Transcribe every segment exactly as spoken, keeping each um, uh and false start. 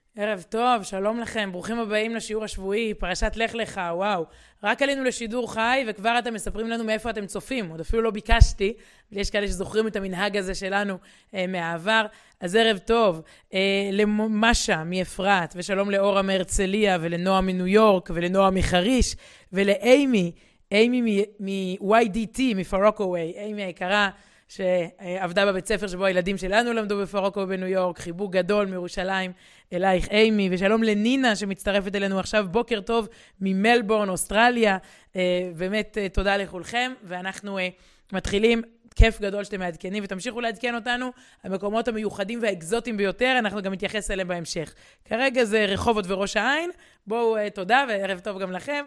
ערב טוב, שלום לכם, ברוכים הבאים לשיעור השבועי, פרשת לך לך, וואו. רק עלינו לשידור חי וכבר אתם מספרים לנו מאיפה אתם צופים, עוד אפילו לא ביקשתי, ויש כאלה שזוכרים את המנהג הזה שלנו אה, מהעבר. אז ערב טוב, אה, למשה מאפרת, ושלום לאורה מהרצליה, ולנועה מניו יורק, ולנועה מחריש, ולאימי, אימי מ-וואי די טי, מפרוקווי, אימי היקרה, שעבדה בבית ספר שבו הילדים שלנו למדו בפרוקו בניו יורק. חיבוק גדול מירושלים אלייך אימי, ושלום לנינה שמצטרפת אלינו עכשיו, בוקר טוב ממלבורן אוסטרליה. באמת תודה לכולכם, ואנחנו מתחילים. כיף גדול שאתם מעדכנים ותמשיכו לעדכן אותנו. המקומות המיוחדים והאקזוטיים ביותר, אנחנו גם נתייחס אליהם בהמשך. כרגע זה רחובות וראש העין. בואו, תודה וערב טוב גם לכם,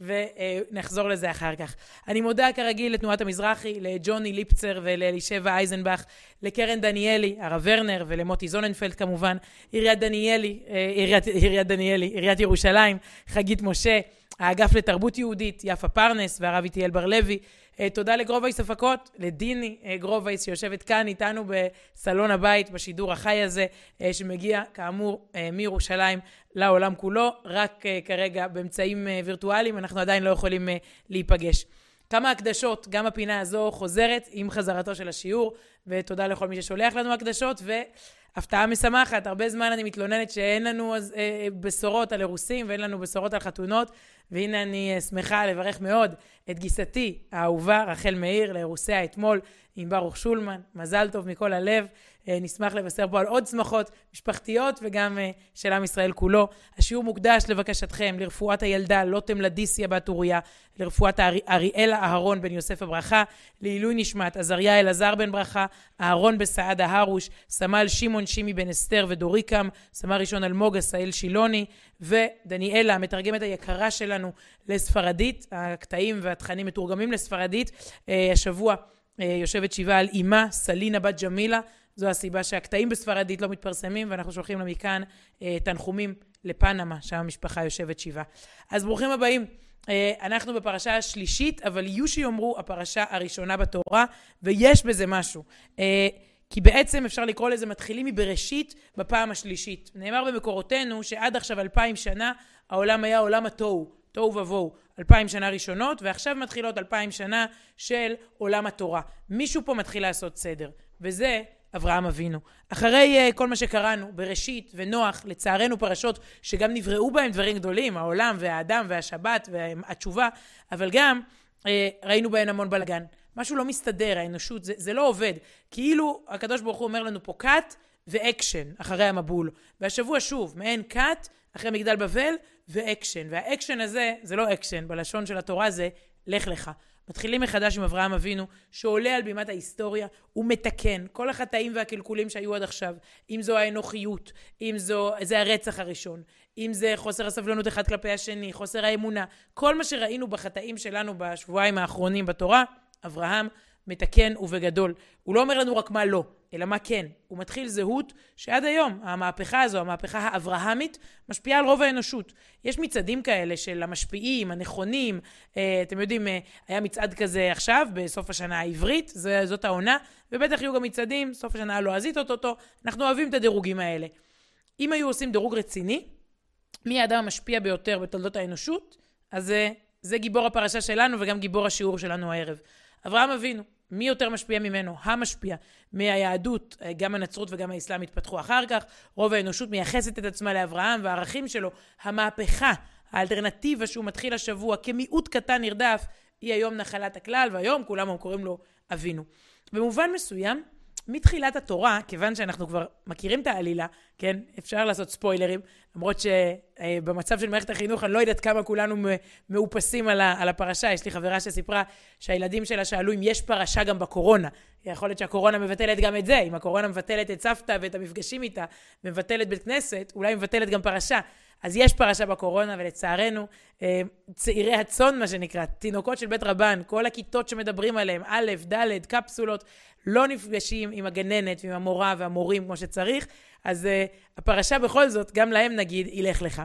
ונחזור לזה אחר כך. אני מודה כרגיל לתנועת המזרחי, לג'וני ליפצר ולאלישבע אייזנבך, לקרן דניאלי, הרב ורנר, ולמוטי זוננפלד כמובן, עיריית דניאלי, עיריית, עיריית דניאלי, עיריית ירושלים, חגית משה, האגף לתרבות יהודית, יפה פרנס והרב איתיאל בר לוי. תודה לגרובייס הפקות, לדיני גרובייס שיושבת כאן איתנו בסלון הבית בשידור החי הזה, שמגיע כאמור מירושלים לעולם כולו, רק כרגע באמצעים וירטואליים, אנחנו עדיין לא יכולים להיפגש. כמה הקדשות, גם הפינה הזו חוזרת עם חזרתו של השיעור, ותודה לכל מי ששולח לנו הקדשות, והפתעה משמחת. הרבה זמן אני מתלוננת שאין לנו אז, אה, בשורות על אירוסים, ואין לנו בשורות על חתונות, והנה אני שמחה לברך מאוד את גיסתי האהובה, רחל מאיר, לאירוסיה אתמול עם ברוך שולמן. מזל טוב מכל הלב. נשמח לבשר פה על עוד שמחות משפחתיות וגם של עם ישראל כולו. השיעור מוקדש לבקשתכם לרפואת הילדה לוטם לדיסיה בת אוריה, לרפואת אריאלה אהרון בן יוסף הברכה, לעילוי נשמת עזריה אלעזר בן ברכה, אהרון בסעדה הרוש, סמל שמעון שימי בן אסתר ודוריקם, סמל ראשון אלמוג עשאל שילוני, ודניאלה המתרגמת היקרה שלנו לספרדית. הקטעים והתכנים מתורגמים לספרדית. השבוע יושבת שבעה על אימה סלינה בת ג'מילה. זו הסיבה שהקטעים בספרדית לא מתפרסמים, ואנחנו שולחים לה מכאן אה, תנחומים לפנמה, שם המשפחה יושבת שבעה. אז ברוכים הבאים. אה, אנחנו בפרשה השלישית, אבל יהיו שיאמרו הפרשה הראשונה בתורה, ויש בזה משהו. אה, כי בעצם אפשר לקרוא לזה מתחילים מבראשית בפעם השלישית. נאמר במקורותינו שעד עכשיו אלפיים שנה העולם היה עולם התוהו, תוהו ובוהו, אלפיים שנה ראשונות, ועכשיו מתחילות אלפיים שנה של עולם התורה. מישהו פה מתחיל לעשות סדר, וזה אברהם אבינו. אחרי uh, כל מה שקראנו בראשית ונוח, לצערנו פרשות שגם נבראו בהם דברים גדולים, העולם והאדם והשבת והתשובה, אבל גם uh, ראינו בהם המון בלגן. משהו לא מסתדר, האנושות, זה, זה לא עובד. כאילו הקדוש ברוך הוא אומר לנו פה קאט ואקשן אחרי המבול. והשבוע שוב, מעין קאט אחרי מגדל בבל ואקשן. והאקשן הזה, זה לא אקשן, בלשון של התורה זה לך לך. מתחילים מחדש עם אברהם אבינו, שעולה על בימת ההיסטוריה, הוא מתקן כל החטאים והקלקולים שהיו עד עכשיו, אם זו האנוכיות, אם זו, זה הרצח הראשון, אם זה חוסר הסבלנות אחד כלפי השני, חוסר האמונה, כל מה שראינו בחטאים שלנו בשבועיים האחרונים בתורה, אברהם מתקן ובגדול. הוא לא אומר לנו רק מה לא, אלא מה כן. הוא מתחיל זהות שעד היום, המהפכה הזו, המהפכה האברהמית, משפיעה על רוב האנושות. יש מצעדים כאלה של המשפיעים, הנכונים. אתם יודעים, היה מצעד כזה עכשיו, בסוף השנה העברית, זאת העונה, ובטח יהיו גם מצעדים, סוף השנה הלועזית אותו. אנחנו אוהבים את הדירוגים האלה. אם היו עושים דירוג רציני, מי האדם המשפיע ביותר בתולדות האנושות? אז זה, זה גיבור הפרשה שלנו וגם גיבור השיעור שלנו הערב. אברהם אבינו, מי יותר משפיע ממנו? המשפיע. מהיהדות, גם הנצרות וגם האסלאם התפתחו אחר כך. רוב האנושות מייחסת את עצמה לאברהם והערכים שלו. המהפכה, האלטרנטיבה שהוא מתחיל השבוע כמיעוט קטן נרדף, היא היום נחלת הכלל, והיום כולם קוראים לו אבינו. במובן מסוים, מתחילת התורה, כיוון שאנחנו כבר מכירים את העלילה, כן, אפשר לעשות ספוילרים, למרות שבמצב של מערכת החינוך אני לא יודעת כמה כולנו מאופסים על הפרשה. יש לי חברה שסיפרה שהילדים שלה שאלו אם יש פרשה גם בקורונה. יכול להיות שהקורונה מבטלת גם את זה. אם הקורונה מבטלת את סבתא ואת המפגשים איתה, מבטלת בית כנסת, אולי מבטלת גם פרשה. אז יש פרשה בקורונה, ולצערנו, צעירי הצאן, מה שנקרא, תינוקות של בית רבן, כל הכיתות שמדברים עליהם, א', ד', קפסולות, לא נפגשים עם הגננת ועם המורה והמורים כמו שצריך. אז הפרשה בכל זאת, גם להם נגיד, ילך לך.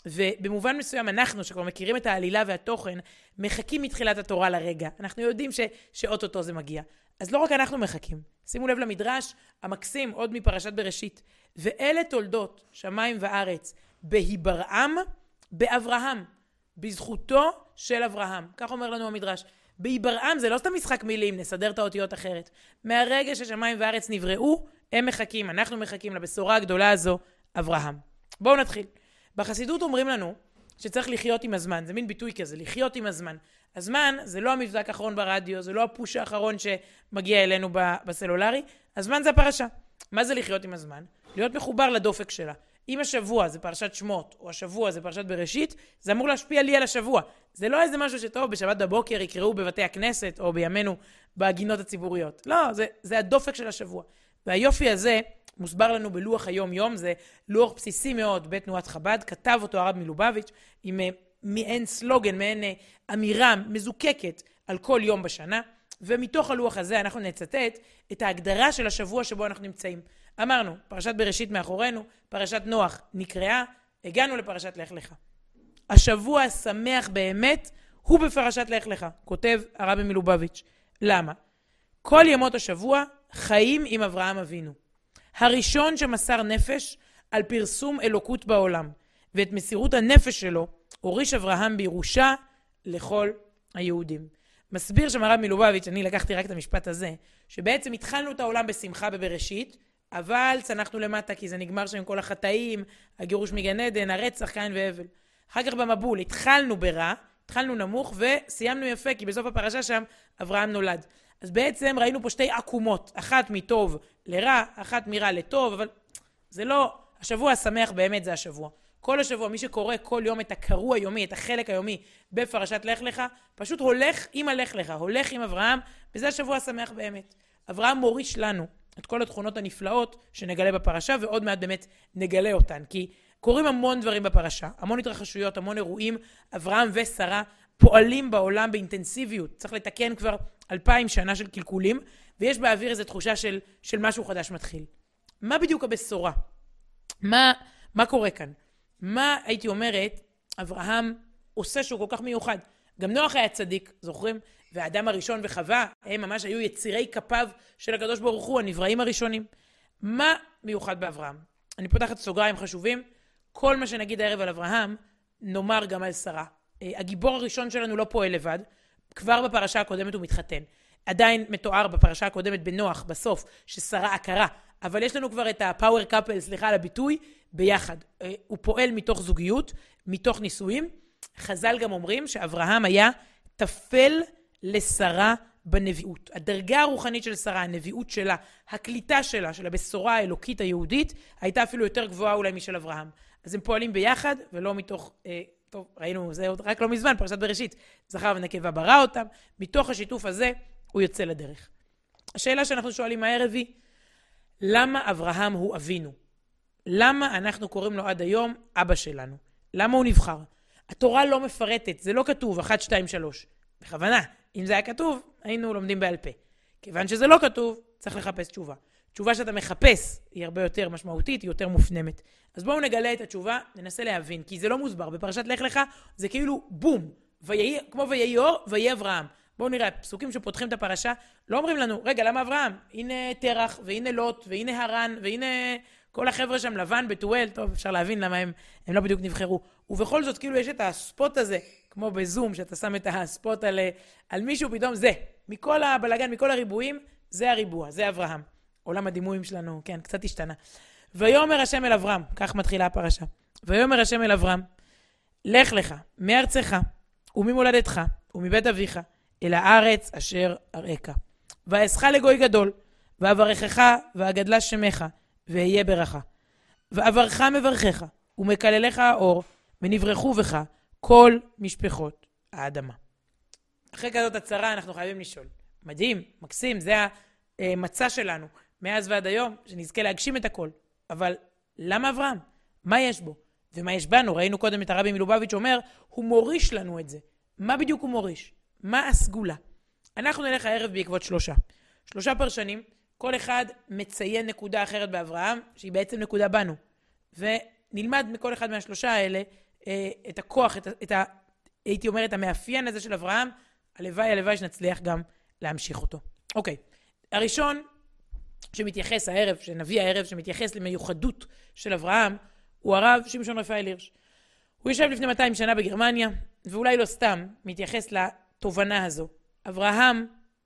ובמובן מסוים אנחנו, שכבר מכירים את העלילה והתוכן, מחכים מתחילת התורה לרגע. אנחנו יודעים ש... שאוטוטו זה מגיע. אז לא רק אנחנו מחכים. שימו לב למדרש המקסים עוד מפרשת בראשית. ואלה תולדות שמיים וארץ בהיברעם באברהם, בזכותו של אברהם. כך אומר לנו המדרש. בהיברעם זה לא סתם משחק מילים, נסדר את האותיות אחרת. מהרגע ששמיים וארץ נבראו, הם מחכים, אנחנו מחכים לבשורה הגדולה הזו, אברהם. בואו נתחיל. בחסידות אומרים לנו שצריך לחיות עם הזמן, זה מין ביטוי כזה, לחיות עם הזמן. הזמן זה לא המבזק האחרון ברדיו, זה לא הפוש האחרון שמגיע אלינו בסלולרי, הזמן זה הפרשה. מה זה לחיות עם הזמן? להיות מחובר לדופק שלה. אם השבוע זה פרשת שמות, או השבוע זה פרשת בראשית, זה אמור להשפיע לי על השבוע. זה לא איזה משהו שטוב בשבת בבוקר יקראו בבתי הכנסת, או בימינו בגינות הציבוריות. לא, זה, זה הדופק של השבוע. והיופי הזה מוסבר לנו בלוח היום יום, זה לוח בסיסי מאוד בתנועת חב"ד, כתב אותו הרב מלובביץ' עם מעין סלוגן, מעין אמירה מזוקקת על כל יום בשנה, ומתוך הלוח הזה אנחנו נצטט את ההגדרה של השבוע שבו אנחנו נמצאים. אמרנו, פרשת בראשית מאחורינו, פרשת נוח נקראה, הגענו לפרשת לך לך. השבוע השמח באמת הוא בפרשת לך לך, כותב הרב מלובביץ'. למה? כל ימות השבוע חיים עם אברהם אבינו. הראשון שמסר נפש על פרסום אלוקות בעולם, ואת מסירות הנפש שלו הוריש אברהם בירושה לכל היהודים. מסביר שם הרב מלובביץ', אני לקחתי רק את המשפט הזה, שבעצם התחלנו את העולם בשמחה בבראשית, אבל צנחנו למטה כי זה נגמר שם עם כל החטאים, הגירוש מגן עדן, הרצח, קין והבל. אחר כך במבול התחלנו ברע, התחלנו נמוך וסיימנו יפה, כי בסוף הפרשה שם אברהם נולד. אז בעצם ראינו פה שתי עקומות, אחת מטוב לרע, אחת מרע לטוב, אבל זה לא, השבוע השמח באמת זה השבוע. כל השבוע, מי שקורא כל יום את הקרוא היומי, את החלק היומי בפרשת לך לך, פשוט הולך עם הלך לך, הולך עם אברהם, וזה השבוע השמח באמת. אברהם מוריש לנו את כל התכונות הנפלאות שנגלה בפרשה, ועוד מעט באמת נגלה אותן, כי קורים המון דברים בפרשה, המון התרחשויות, המון אירועים, אברהם ושרה פועלים בעולם באינטנסיביות, צריך לתקן כבר אלפיים שנה של קלקולים, ויש באוויר איזו תחושה של, של משהו חדש מתחיל. מה בדיוק הבשורה? מה, מה קורה כאן? מה הייתי אומרת, אברהם עושה שהוא כל כך מיוחד? גם נוח היה צדיק, זוכרים? והאדם הראשון וחווה, הם ממש היו יצירי כפיו של הקדוש ברוך הוא, הנבראים הראשונים. מה מיוחד באברהם? אני פותחת סוגריים חשובים. כל מה שנגיד הערב על אברהם, נאמר גם על שרה. הגיבור הראשון שלנו לא פועל לבד, כבר בפרשה הקודמת הוא מתחתן. עדיין מתואר בפרשה הקודמת בנוח, בסוף, ששרה הכרה. אבל יש לנו כבר את הפאוור קאפל, סליחה על הביטוי, ביחד. הוא פועל מתוך זוגיות, מתוך נישואים. חז"ל גם אומרים שאברהם היה תפל לשרה בנביאות. הדרגה הרוחנית של שרה, הנביאות שלה, הקליטה שלה, של הבשורה האלוקית היהודית, הייתה אפילו יותר גבוהה אולי משל אברהם. אז הם פועלים ביחד, ולא מתוך, אה, טוב, ראינו, זה עוד רק לא מזמן, פרשת בראשית, זכר ונקבה ברא אותם, מתוך השיתוף הזה הוא יוצא לדרך. השאלה שאנחנו שואלים הערב היא, למה אברהם הוא אבינו? למה אנחנו קוראים לו עד היום אבא שלנו? למה הוא נבחר? התורה לא מפרטת, זה לא כתוב, אחת, שתיים, שלוש. בכוונה, אם זה היה כתוב, היינו לומדים בעל פה. כיוון שזה לא כתוב, צריך לחפש תשובה. תשובה שאתה מחפש היא הרבה יותר משמעותית, היא יותר מופנמת. אז בואו נגלה את התשובה, ננסה להבין, כי זה לא מוסבר. בפרשת לך לך זה כאילו בום, ויהי, כמו ויהי אור, ויהי אברהם. בואו נראה, פסוקים שפותחים את הפרשה, לא אומרים לנו, רגע, למה אברהם? הנה תרח, והנה לוט, והנה הרן, והנה כל החבר'ה שם, לבן, בתואל, טוב, אפשר להבין למה הם, הם לא בדיוק נבחרו. ובכל זאת, כאילו יש את הספוט הזה, כמו בזום, שאתה שם את הספוט על, על מישהו, פתאום זה, מכל הבלגן, מכל הריבועים, זה הריבוע, זה אברהם. עולם הדימויים שלנו, כן, קצת השתנה. ויאמר השם אל אברהם, כך מתחילה הפרשה. ויאמר השם אל אברהם, לך לך, מארצך, וממולדתך, ומבית אביך, אל הארץ אשר אראך. ואעשך לגוי גדול, ואברכך, ואגדלה שמך, ואהיה ברכה. ואברך מברכך, ומקללך האור, ונברחו בך כל משפחות האדמה. אחרי כזאת הצרה אנחנו חייבים לשאול. מדהים, מקסים, זה המצע שלנו, מאז ועד היום, שנזכה להגשים את הכל. אבל למה אברהם? מה יש בו? ומה יש בנו? ראינו קודם את הרבי מלובביץ' אומר, הוא מוריש לנו את זה. מה בדיוק הוא מוריש? מה הסגולה? אנחנו נלך הערב בעקבות שלושה. שלושה פרשנים, כל אחד מציין נקודה אחרת באברהם, שהיא בעצם נקודה בנו. ונלמד מכל אחד מהשלושה האלה את הכוח, את, את ה, הייתי אומרת, המאפיין הזה של אברהם, הלוואי, הלוואי שנצליח גם להמשיך אותו. אוקיי, הראשון שמתייחס הערב, שנביא הערב, שמתייחס למיוחדות של אברהם, הוא הרב שמשון רפאל הירש. הוא יושב לפני מאתיים שנה בגרמניה, ואולי לא סתם מתייחס לתובנה הזו. אברהם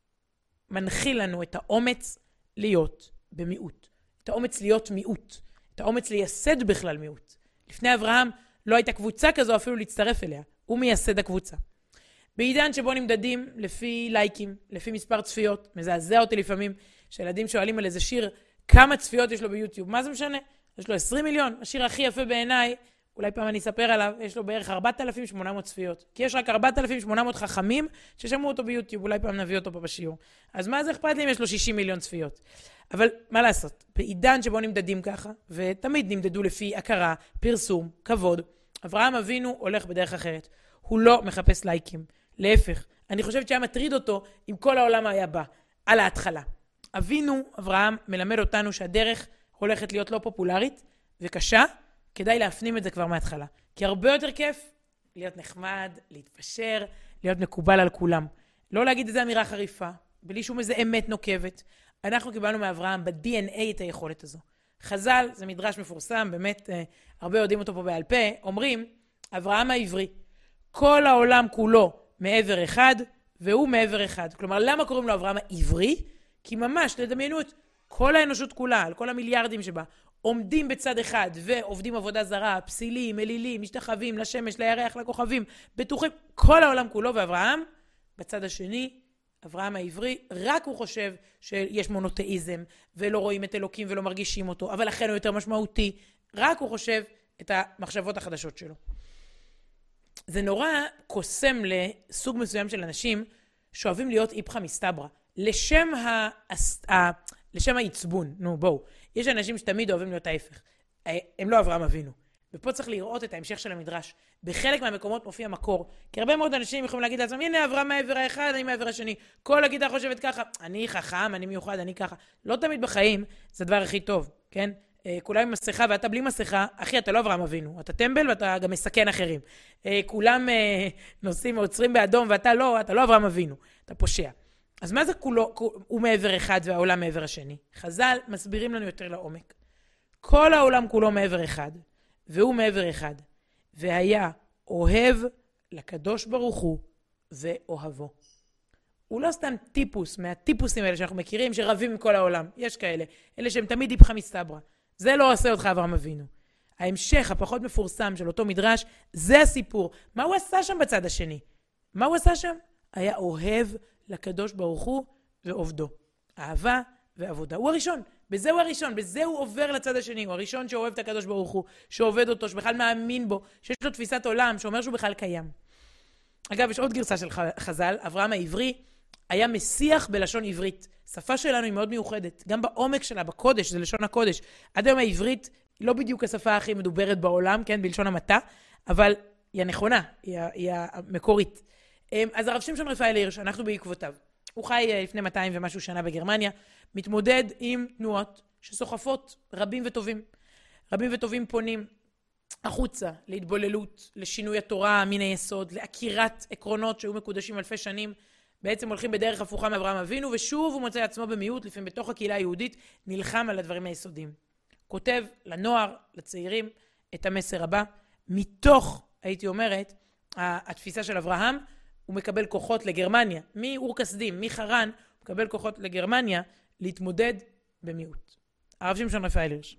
מנחיל לנו את האומץ להיות במיעוט. את האומץ להיות מיעוט. את האומץ לייסד בכלל מיעוט. לפני אברהם לא הייתה קבוצה כזו אפילו להצטרף אליה. הוא מייסד הקבוצה. בעידן שבו נמדדים לפי לייקים, לפי מספר צפיות, מזעזע אותי לפעמים, שילדים שואלים על איזה שיר, כמה צפיות יש לו ביוטיוב, מה זה משנה? יש לו עשרים מיליון, השיר הכי יפה בעיניי, אולי פעם אני אספר עליו, יש לו בערך ארבעת אלפים ושמונה מאות צפיות, כי יש רק ארבעת אלפים ושמונה מאות חכמים ששמעו אותו ביוטיוב, אולי פעם נביא אותו פה בשיעור. אז מה זה אכפת לי אם יש לו שישים מיליון צפיות? אבל מה לעשות? בעידן שבו נמדדים ככה, ותמיד נמדדו לפי הכרה, פרסום, כבוד, אברהם אבינו הולך בדרך אחרת. הוא לא מחפש לייקים. להפך, אני חושבת שהיה מטריד אותו אם כל העולם היה בא, על ההתחלה. אבינו, אברהם, מלמד אותנו שהדרך הולכת להיות לא פופולרית וקשה, כדאי להפנים את זה כבר מההתחלה. כי הרבה יותר כיף להיות נחמד, להתפשר, להיות מקובל על כולם. לא להגיד איזה אמירה חריפה, בלי שום איזה אמת נוקבת. אנחנו קיבלנו מאברהם ב-די אן איי את היכולת הזו. חז"ל, זה מדרש מפורסם, באמת הרבה יודעים אותו פה בעל פה, אומרים, אברהם העברי, כל העולם כולו מעבר אחד, והוא מעבר אחד. כלומר, למה קוראים לו אברהם העברי? כי ממש, תדמיינו את כל האנושות כולה, על כל המיליארדים שבה, עומדים בצד אחד ועובדים עבודה זרה, פסילים, אלילים, משתחווים לשמש, לירח, לכוכבים, בטוחים, כל העולם כולו, ואברהם, בצד השני, אברהם העברי, רק הוא חושב שיש מונותאיזם, ולא רואים את אלוקים ולא מרגישים אותו, אבל לכן הוא יותר משמעותי, רק הוא חושב את המחשבות החדשות שלו. זה נורא קוסם לסוג מסוים של אנשים שאוהבים להיות איפכא מסתברא, לשם ה... ה... לשם העצבון. נו, בואו. יש אנשים שתמיד אוהבים להיות ההפך. הם לא אברהם אבינו. ופה צריך לראות את ההמשך של המדרש. בחלק מהמקומות מופיע מקור. כי הרבה מאוד אנשים יכולים להגיד לעצמם, הנה אברהם מהעבר האחד, אני מהעבר השני. כל הגידה חושבת ככה, אני חכם, אני מיוחד, אני ככה. לא תמיד בחיים זה הדבר הכי טוב, כן? כולם עם מסכה ואתה בלי מסכה, אחי, אתה לא אברהם אבינו. אתה טמבל ואתה גם מסכן אחרים. כולם נוסעים ועוצרים באדום ואתה לא, אתה לא אברהם אבינו. אתה פושע. אז מה זה כולו, הוא מעבר אחד והעולם מעבר השני? חז"ל מסבירים לנו יותר לעומק. כל העולם כולו מעבר אחד, והוא מעבר אחד, והיה אוהב לקדוש ברוך הוא ואוהבו. הוא לא סתם טיפוס, מהטיפוסים האלה שאנחנו מכירים, שרבים עם כל העולם. יש כאלה, אלה שהם תמיד איפכא מסתברא. זה לא עושה אותך אברהם אבינו. ההמשך הפחות מפורסם של אותו מדרש, זה הסיפור. מה הוא עשה שם בצד השני? מה הוא עשה שם? היה אוהב לקדוש ברוך הוא ועובדו. אהבה ועבודה. הוא הראשון. בזה הוא הראשון. בזה הוא עובר לצד השני. הוא הראשון שאוהב את הקדוש ברוך הוא, שעובד אותו, שבכלל מאמין בו, שיש לו תפיסת עולם, שאומר שהוא בכלל קיים. אגב, יש עוד גרסה של חז"ל. אברהם העברי היה משיח בלשון עברית. שפה שלנו היא מאוד מיוחדת. גם בעומק שלה, בקודש, זה לשון הקודש. עד היום העברית היא לא בדיוק השפה הכי מדוברת בעולם, כן, בלשון המעטה, אבל היא הנכונה, היא, היא המקורית. אז הרב שמשון רפאל הירש, אנחנו בעקבותיו. הוא חי לפני מאתיים ומשהו שנה בגרמניה, מתמודד עם תנועות שסוחפות רבים וטובים. רבים וטובים פונים החוצה להתבוללות, לשינוי התורה מן היסוד, להכירת עקרונות שהיו מקודשים אלפי שנים, בעצם הולכים בדרך הפוכה מאברהם אבינו, ושוב הוא מוצא עצמו במיעוט, לפעמים בתוך הקהילה היהודית, נלחם על הדברים היסודיים. כותב לנוער, לצעירים, את המסר הבא, מתוך, הייתי אומרת, התפיסה של אברהם, הוא מקבל כוחות לגרמניה, מאור כסדים, מחרן, הוא מקבל כוחות לגרמניה, להתמודד במיעוט. הרב שמשון רפאל הירש.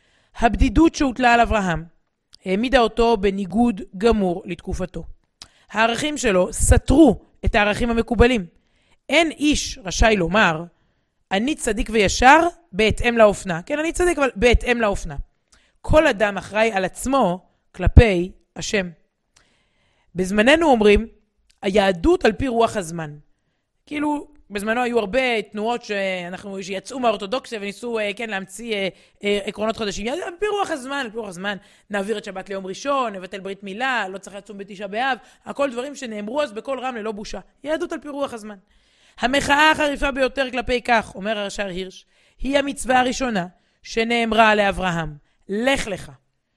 הבדידות שהוטלה על אברהם, העמידה אותו בניגוד גמור לתקופתו. הערכים שלו סתרו את הערכים המקובלים. אין איש רשאי לומר, אני צדיק וישר בהתאם לאופנה. כן, אני צדיק, אבל בהתאם לאופנה. כל אדם אחראי על עצמו כלפי השם. בזמננו אומרים, היהדות על פי רוח הזמן. כאילו, בזמנו היו הרבה תנועות שאנחנו, שיצאו מהאורתודוקסיה וניסו, כן, להמציא עקרונות חדשים. על פי רוח הזמן, על פי רוח הזמן, נעביר את שבת ליום ראשון, נבטל ברית מילה, לא צריך לצום בתשעה באב, הכל דברים שנאמרו אז בכל רם ללא בושה. יהדות על פי רוח הזמן. המחאה החריפה ביותר כלפי כך, אומר הרש"ר הירש, היא המצווה הראשונה שנאמרה לאברהם, לך לך.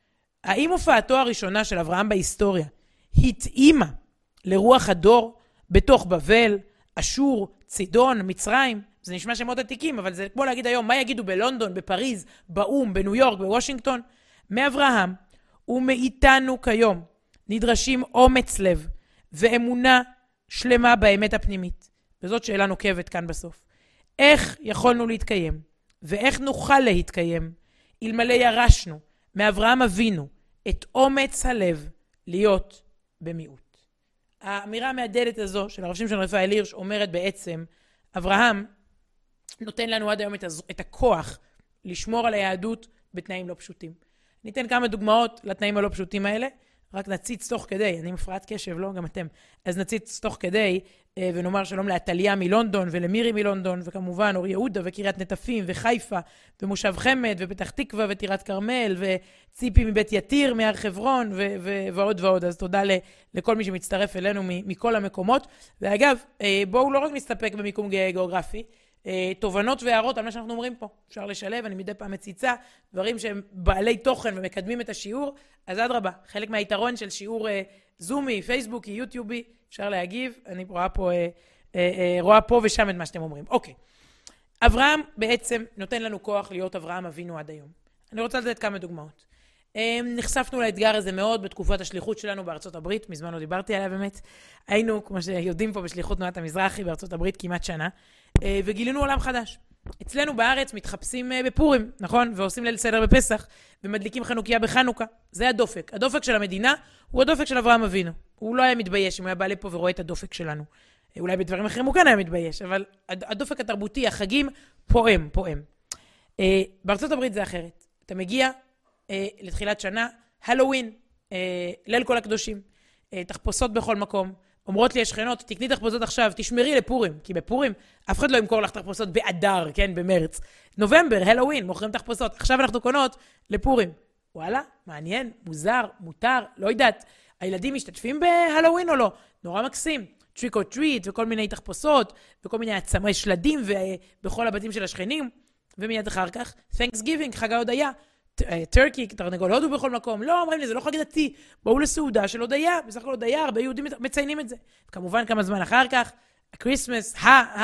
האם הופעתו הראשונה של אברהם בהיסטוריה התאימה לרוח הדור בתוך בבל, אשור, צידון, מצרים? זה נשמע שמות עתיקים, אבל זה כמו להגיד היום, מה יגידו בלונדון, בפריז, באום, בניו יורק, בוושינגטון? מאברהם ומאיתנו כיום נדרשים אומץ לב ואמונה שלמה באמת הפנימית. וזאת שאלה נוקבת כאן בסוף. איך יכולנו להתקיים ואיך נוכל להתקיים אלמלא ירשנו מאברהם אבינו את אומץ הלב להיות במיעוט? האמירה המעדדת הזו של הרב שמשון רפאל הירש אומרת בעצם, אברהם נותן לנו עד היום את, הז... את הכוח לשמור על היהדות בתנאים לא פשוטים. ניתן כמה דוגמאות לתנאים הלא פשוטים האלה, רק נציץ תוך כדי, אני מפרעת קשב, לא? גם אתם. אז נציץ תוך כדי, ונאמר שלום לעתליה מלונדון, ולמירי מלונדון, וכמובן אור יהודה, וקריית נטפים, וחיפה, ומושב חמד, ופתח תקווה, וטירת כרמל, וציפי מבית יתיר, מהר חברון, ו- ו- ועוד ועוד. אז תודה ל- לכל מי שמצטרף אלינו מ- מכל המקומות. ואגב, בואו לא רק נסתפק במיקום גיאוגרפי, תובנות והערות על מה שאנחנו אומרים פה. אפשר לשלב, אני מדי פעם מציצה, דברים שהם בעלי תוכן ומקדמים את השיעור, אז עד רבה. חלק מהיתרון של שיעור אה, זומי, פייסבוקי, יוטיובי, אפשר להגיב, אני רואה פה, אה, אה, אה, רואה פה ושם את מה שאתם אומרים. אוקיי. אברהם בעצם נותן לנו כוח להיות אברהם אבינו עד היום. אני רוצה לתת כמה דוגמאות. אה, נחשפנו לאתגר הזה מאוד בתקופת השליחות שלנו בארצות הברית, מזמן לא דיברתי עליה באמת. היינו, כמו שיודעים פה, בשליחות תנועת המזרחי בארצות הברית כמעט שנה. וגילינו עולם חדש. אצלנו בארץ מתחפשים בפורים, נכון? ועושים ליל סדר בפסח, ומדליקים חנוכיה בחנוכה. זה הדופק. הדופק של המדינה הוא הדופק של אברהם אבינו. הוא לא היה מתבייש אם הוא היה בא לפה ורואה את הדופק שלנו. אולי בדברים אחרים הוא כן היה מתבייש, אבל הדופק התרבותי, החגים, פועם, פועם. בארצות הברית זה אחרת. אתה מגיע לתחילת שנה, הלואוין, ליל כל הקדושים, תחפושות בכל מקום, אומרות לי השכנות, תקני תחפושות עכשיו, תשמרי לפורים, כי בפורים אף אחד לא ימכור לך תחפושות באדר, כן, במרץ. נובמבר, הלואוין, מוכרים תחפושות. עכשיו אנחנו קונות לפורים. וואלה, מעניין, מוזר, מותר, לא יודעת. הילדים משתתפים בהלואוין או לא? נורא מקסים. טריק או טריט וכל מיני תחפושות, וכל מיני עצמי שלדים ובכל הבתים של השכנים. ומיד אחר כך, Thanksgiving, חג ההודיה. טרקי, תרנגול הודו בכל מקום. לא, אומרים לי, זה לא חג דתי. בואו לסעודה של הודיה. בסך הכל הודיה, הרבה יהודים מציינים את זה. כמובן, כמה זמן אחר כך, הקריסמס,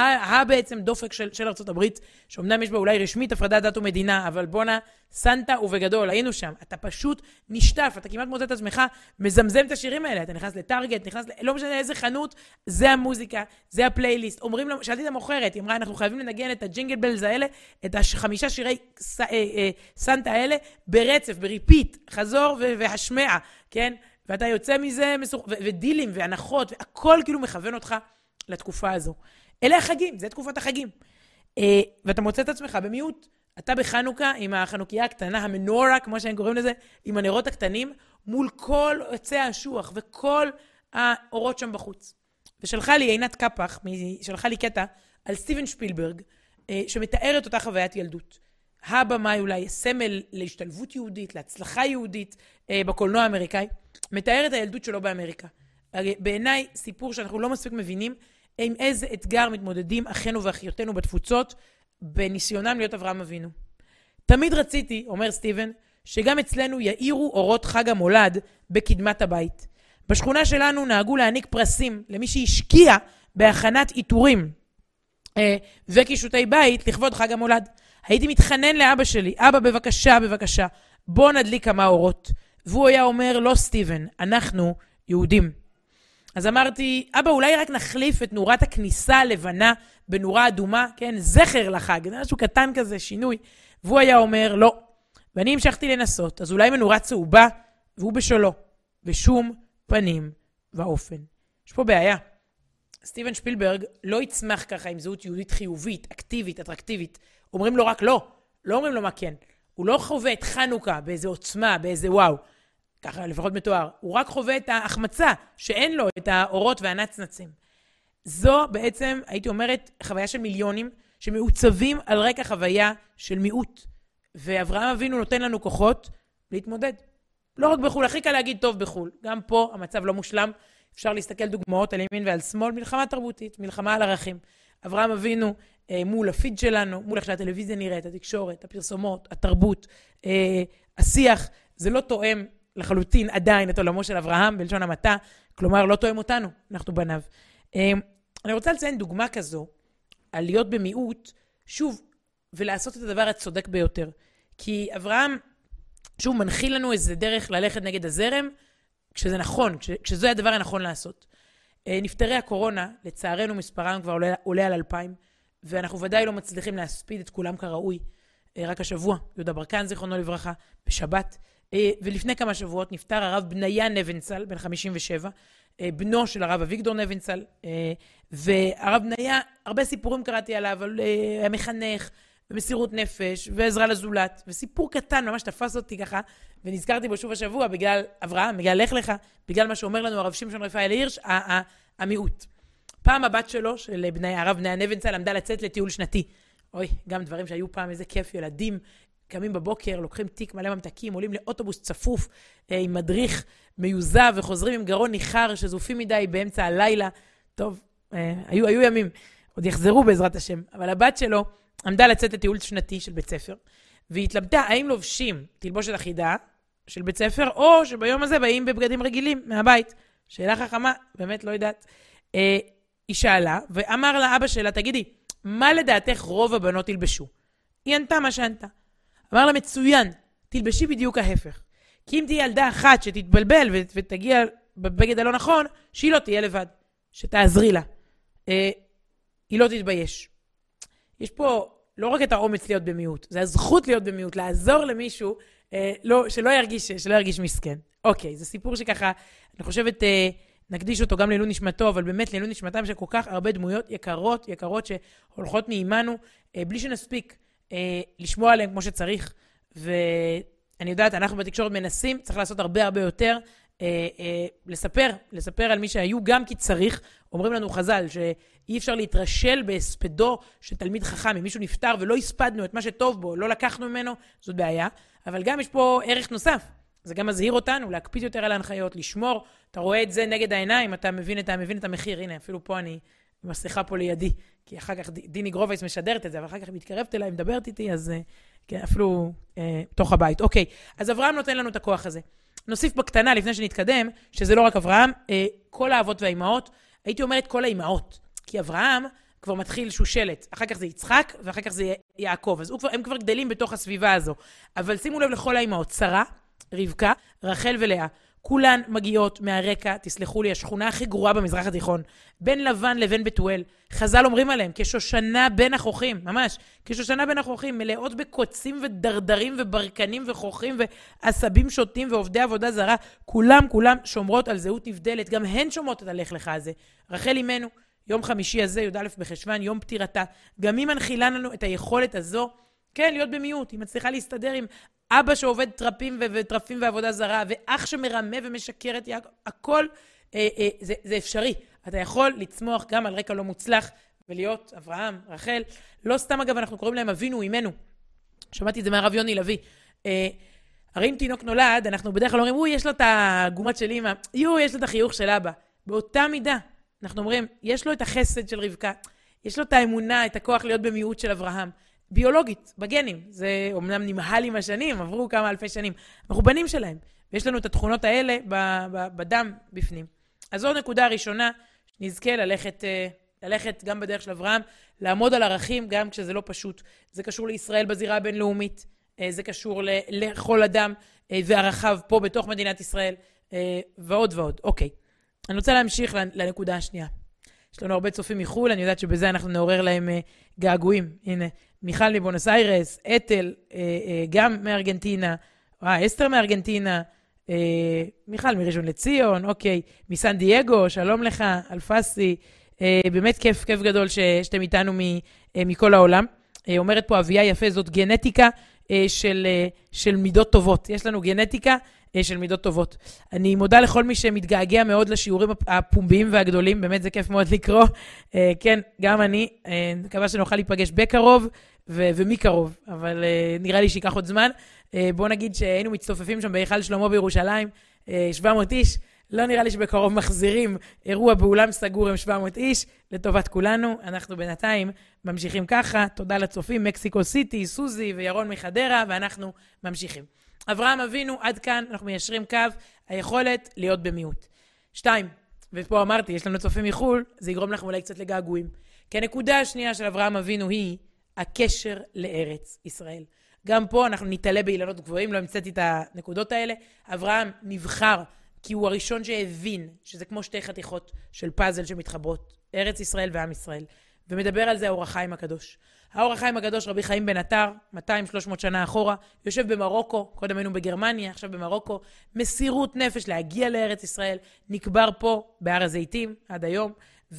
ה בעצם דופק של, של ארצות הברית, שאומנם יש בה אולי רשמית הפרדת דת ומדינה, אבל בונה, סנטה ובגדול, היינו שם. אתה פשוט נשטף, אתה כמעט מוצא את עצמך, מזמזם את השירים האלה. אתה נכנס לטארגט, נכנס ל... לא משנה איזה חנות, זה המוזיקה, זה הפלייליסט. אומרים לו, שאלתי את המוכרת, היא אמרה, אנחנו חייבים לנגן את הג'ינגל בלז האלה, את החמישה שירי ס... אה, אה, סנטה האלה, ברצף, בריפיט, חזור ו... והשמע, כן? ואתה יוצא מזה, מסור... ו... ודילים והנחות, והכל כאילו מכוון אותך לתקופה הזו. אלה החגים, זה תקופת החגים. אה, ואתה מוצא את עצמך במיעוט. אתה בחנוכה עם החנוכיה הקטנה, המנורה, כמו שהם קוראים לזה, עם הנרות הקטנים, מול כל עצי השוח וכל האורות שם בחוץ. ושלחה לי עינת קפח, שלחה לי קטע על סטיבן שפילברג, אה, שמתארת אותה חוויית ילדות. הבמה אולי סמל להשתלבות יהודית, להצלחה יהודית אה, בקולנוע האמריקאי, מתאר את הילדות שלו באמריקה. בעיניי סיפור שאנחנו לא מספיק מבינים עם איזה אתגר מתמודדים אחינו ואחיותינו בתפוצות בניסיונם להיות אברהם אבינו. תמיד רציתי, אומר סטיבן, שגם אצלנו יאירו אורות חג המולד בקדמת הבית. בשכונה שלנו נהגו להעניק פרסים למי שהשקיע בהכנת עיטורים אה, וקישוטי בית לכבוד חג המולד. הייתי מתחנן לאבא שלי, אבא בבקשה, בבקשה, בוא נדליק כמה אורות. והוא היה אומר, לא סטיבן, אנחנו יהודים. אז אמרתי, אבא, אולי רק נחליף את נורת הכניסה הלבנה בנורה אדומה, כן? זכר לחג, זה משהו קטן כזה, שינוי. והוא היה אומר, לא. ואני המשכתי לנסות, אז אולי מנורה צהובה, והוא בשלו. בשום פנים ואופן. יש פה בעיה. סטיבן שפילברג לא יצמח ככה עם זהות יהודית חיובית, אקטיבית, אטרקטיבית. אומרים לו רק לא. לא אומרים לו מה כן. הוא לא חווה את חנוכה באיזה עוצמה, באיזה וואו. ככה לפחות מתואר, הוא רק חווה את ההחמצה, שאין לו את האורות והנצנצים. זו בעצם, הייתי אומרת, חוויה של מיליונים, שמעוצבים על רקע חוויה של מיעוט. ואברהם אבינו נותן לנו כוחות להתמודד. לא רק בחול, הכי קל להגיד טוב בחול. גם פה המצב לא מושלם, אפשר להסתכל דוגמאות על ימין ועל שמאל, מלחמה תרבותית, מלחמה על ערכים. אברהם אבינו אה, מול הפיד שלנו, מול איך שהטלוויזיה נראית, התקשורת, הפרסומות, התרבות, אה, השיח, זה לא תואם לחלוטין עדיין את עולמו של אברהם, בלשון המעטה, כלומר לא תואם אותנו, אנחנו בניו. אני רוצה לציין דוגמה כזו, על להיות במיעוט, שוב, ולעשות את הדבר הצודק ביותר. כי אברהם, שוב, מנחיל לנו איזה דרך ללכת נגד הזרם, כשזה נכון, כש, כשזה הדבר הנכון לעשות. נפטרי הקורונה, לצערנו מספרם כבר עולה, עולה על אלפיים, ואנחנו ודאי לא מצליחים להספיד את כולם כראוי. רק השבוע, יהודה ברקן, זיכרונו לברכה, בשבת, ולפני כמה שבועות נפטר הרב בניה נבנצל, בן חמישים ושבע, בנו של הרב אביגדור נבנצל, והרב בניה, הרבה סיפורים קראתי עליו, על המחנך, ומסירות נפש, ועזרה לזולת, וסיפור קטן ממש תפס אותי ככה, ונזכרתי בו שוב השבוע, בגלל אברהם, בגלל לך לך, בגלל מה שאומר לנו הרב שמשון רפאל הירש, המיעוט. פעם הבת שלו, של בני, הרב בניה נבנצל, עמדה לצאת לטיול שנתי. אוי, גם דברים שהיו פעם, איזה כיף, ילדים קמים בבוקר, לוקחים תיק מלא ממתקים, עולים לאוטובוס צפוף אה, עם מדריך מיוזב, וחוזרים עם גרון ניחר שזופים מדי באמצע הלילה. טוב, אה, היו, היו ימים, עוד יחזרו בעזרת השם. אבל הבת שלו עמדה לצאת לטיול שנתי של בית ספר, והיא התלבטה האם לובשים תלבושת אחידה של בית ספר, או שביום הזה באים בבגדים רגילים מהבית. שאלה חכמה, באמת לא יודעת. אה, היא שאלה, ואמר לה אבא שלה, תגידי, מה לדעתך רוב הבנות תלבשו? היא ענתה מה שענתה. אמר לה, מצוין, תלבשי בדיוק ההפך. כי אם תהיה ילדה אחת שתתבלבל ותגיע בבגד הלא נכון, שהיא לא תהיה לבד, שתעזרי לה. אה, היא לא תתבייש. יש פה לא רק את האומץ להיות במיעוט, זה הזכות להיות במיעוט, לעזור למישהו אה, לא, שלא ירגיש, שלא ירגיש מסכן. אוקיי, זה סיפור שככה, אני חושבת, אה, נקדיש אותו גם לעילוי נשמתו, אבל באמת לעילוי נשמתם של כל כך הרבה דמויות יקרות, יקרות שהולכות מעימנו, אה, בלי שנספיק אה, לשמוע עליהם כמו שצריך. ואני יודעת, אנחנו בתקשורת מנסים, צריך לעשות הרבה הרבה יותר, אה, אה, לספר, לספר על מי שהיו גם כי צריך. אומרים לנו חז"ל שאי אפשר להתרשל בהספדו של תלמיד חכם. אם מישהו נפטר ולא הספדנו את מה שטוב בו, לא לקחנו ממנו, זאת בעיה. אבל גם יש פה ערך נוסף. זה גם מזהיר אותנו, להקפיד יותר על ההנחיות, לשמור. אתה רואה את זה נגד העיניים, אתה מבין את, מבין את המחיר. הנה, אפילו פה אני מסליחה פה לידי, כי אחר כך דיני גרובייס משדרת את זה, אבל אחר כך היא מתקרבת אליי, מדברת איתי, אז כן, אפילו אה, תוך הבית. אוקיי, אז אברהם נותן לנו את הכוח הזה. נוסיף בקטנה, לפני שנתקדם, שזה לא רק אברהם, אה, כל האבות והאימהות, הייתי אומרת כל האימהות, כי אברהם כבר מתחיל שושלת, אחר כך זה יצחק, ואחר כך זה יעקב, אז כבר, הם כבר גדלים בתוך הסביבה הזו. אבל שימו לב לכל האימהות, שרה, רבקה, רחל ולאה, כולן מגיעות מהרקע, תסלחו לי, השכונה הכי גרועה במזרח התיכון, בין לבן לבין בתואל. חז"ל אומרים עליהם, כשושנה בין החוכים, ממש, כשושנה בין החוכים, מלאות בקוצים ודרדרים וברקנים וחוכים ועשבים שוטים ועובדי עבודה זרה, כולם, כולם שומרות על זהות נבדלת, גם הן שומרות את הלך לך הזה. רחל אימנו, יום חמישי הזה, י"א בחשוון, יום פטירתה, גם היא מנחילה לנו את היכולת הזו, כן, להיות במיעוט, היא מצליחה להסתדר עם אבא שעובד טרפים וטרפים ועבודה זרה, ואח שמרמה ומשקר את יעקב, הכל אה, אה, זה, זה אפשרי. אתה יכול לצמוח גם על רקע לא מוצלח, ולהיות אברהם, רחל. לא סתם אגב, אנחנו קוראים להם אבינו, אימנו. שמעתי את זה מהרב יוני לוי. אה, הרי אם תינוק נולד, אנחנו בדרך כלל אומרים, אוי, יש לו את הגומות של אמא, יו, יש לו את החיוך של אבא. באותה מידה, אנחנו אומרים, יש לו את החסד של רבקה, יש לו את האמונה, את הכוח להיות במיעוט של אברהם. ביולוגית, בגנים. זה אומנם נמהל עם השנים, עברו כמה אלפי שנים. אנחנו בנים שלהם, ויש לנו את התכונות האלה בדם בפנים. אז זו נקודה הראשונה, נזכה ללכת, ללכת גם בדרך של אברהם, לעמוד על ערכים גם כשזה לא פשוט. זה קשור לישראל בזירה הבינלאומית, זה קשור לכל אדם וערכיו פה בתוך מדינת ישראל, ועוד ועוד. אוקיי, אני רוצה להמשיך לנקודה השנייה. יש לנו הרבה צופים מחול, אני יודעת שבזה אנחנו נעורר להם געגועים. הנה, מיכל מבונוס איירס, אתל, גם מארגנטינה, אה, אסתר מארגנטינה, מיכל מראשון לציון, אוקיי, מסן דייגו, שלום לך, אלפסי, באמת כיף, כיף גדול שאתם איתנו מכל העולם. אומרת פה אביה יפה, זאת גנטיקה של, של מידות טובות. יש לנו גנטיקה של מידות טובות. אני מודה לכל מי שמתגעגע מאוד לשיעורים הפומביים והגדולים, באמת זה כיף מאוד לקרוא. כן, גם אני, מקווה שנוכל להיפגש בקרוב ו- ומקרוב, אבל נראה לי שיקח עוד זמן. בוא נגיד שהיינו מצטופפים שם בהיכל שלמה בירושלים, שבע מאות איש, לא נראה לי שבקרוב מחזירים אירוע באולם סגור עם שבע מאות איש, לטובת כולנו. אנחנו בינתיים ממשיכים ככה, תודה לצופים, מקסיקו סיטי, סוזי וירון מחדרה, ואנחנו ממשיכים. אברהם אבינו, עד כאן אנחנו מיישרים קו, היכולת להיות במיעוט. שתיים, ופה אמרתי, יש לנו צופים מחול, זה יגרום לכם אולי קצת לגעגועים. כי הנקודה השנייה של אברהם אבינו היא הקשר לארץ ישראל. גם פה אנחנו נתעלה באילנות גבוהים, לא המצאתי את הנקודות האלה. אברהם נבחר כי הוא הראשון שהבין שזה כמו שתי חתיכות של פאזל שמתחברות, ארץ ישראל ועם ישראל. ומדבר על זה האור החיים הקדוש. האור החיים הקדוש, רבי חיים בן עטר, מאתיים שלוש מאות שנה אחורה, יושב במרוקו, קודם היינו בגרמניה, עכשיו במרוקו, מסירות נפש להגיע לארץ ישראל, נקבר פה בהר הזיתים עד היום,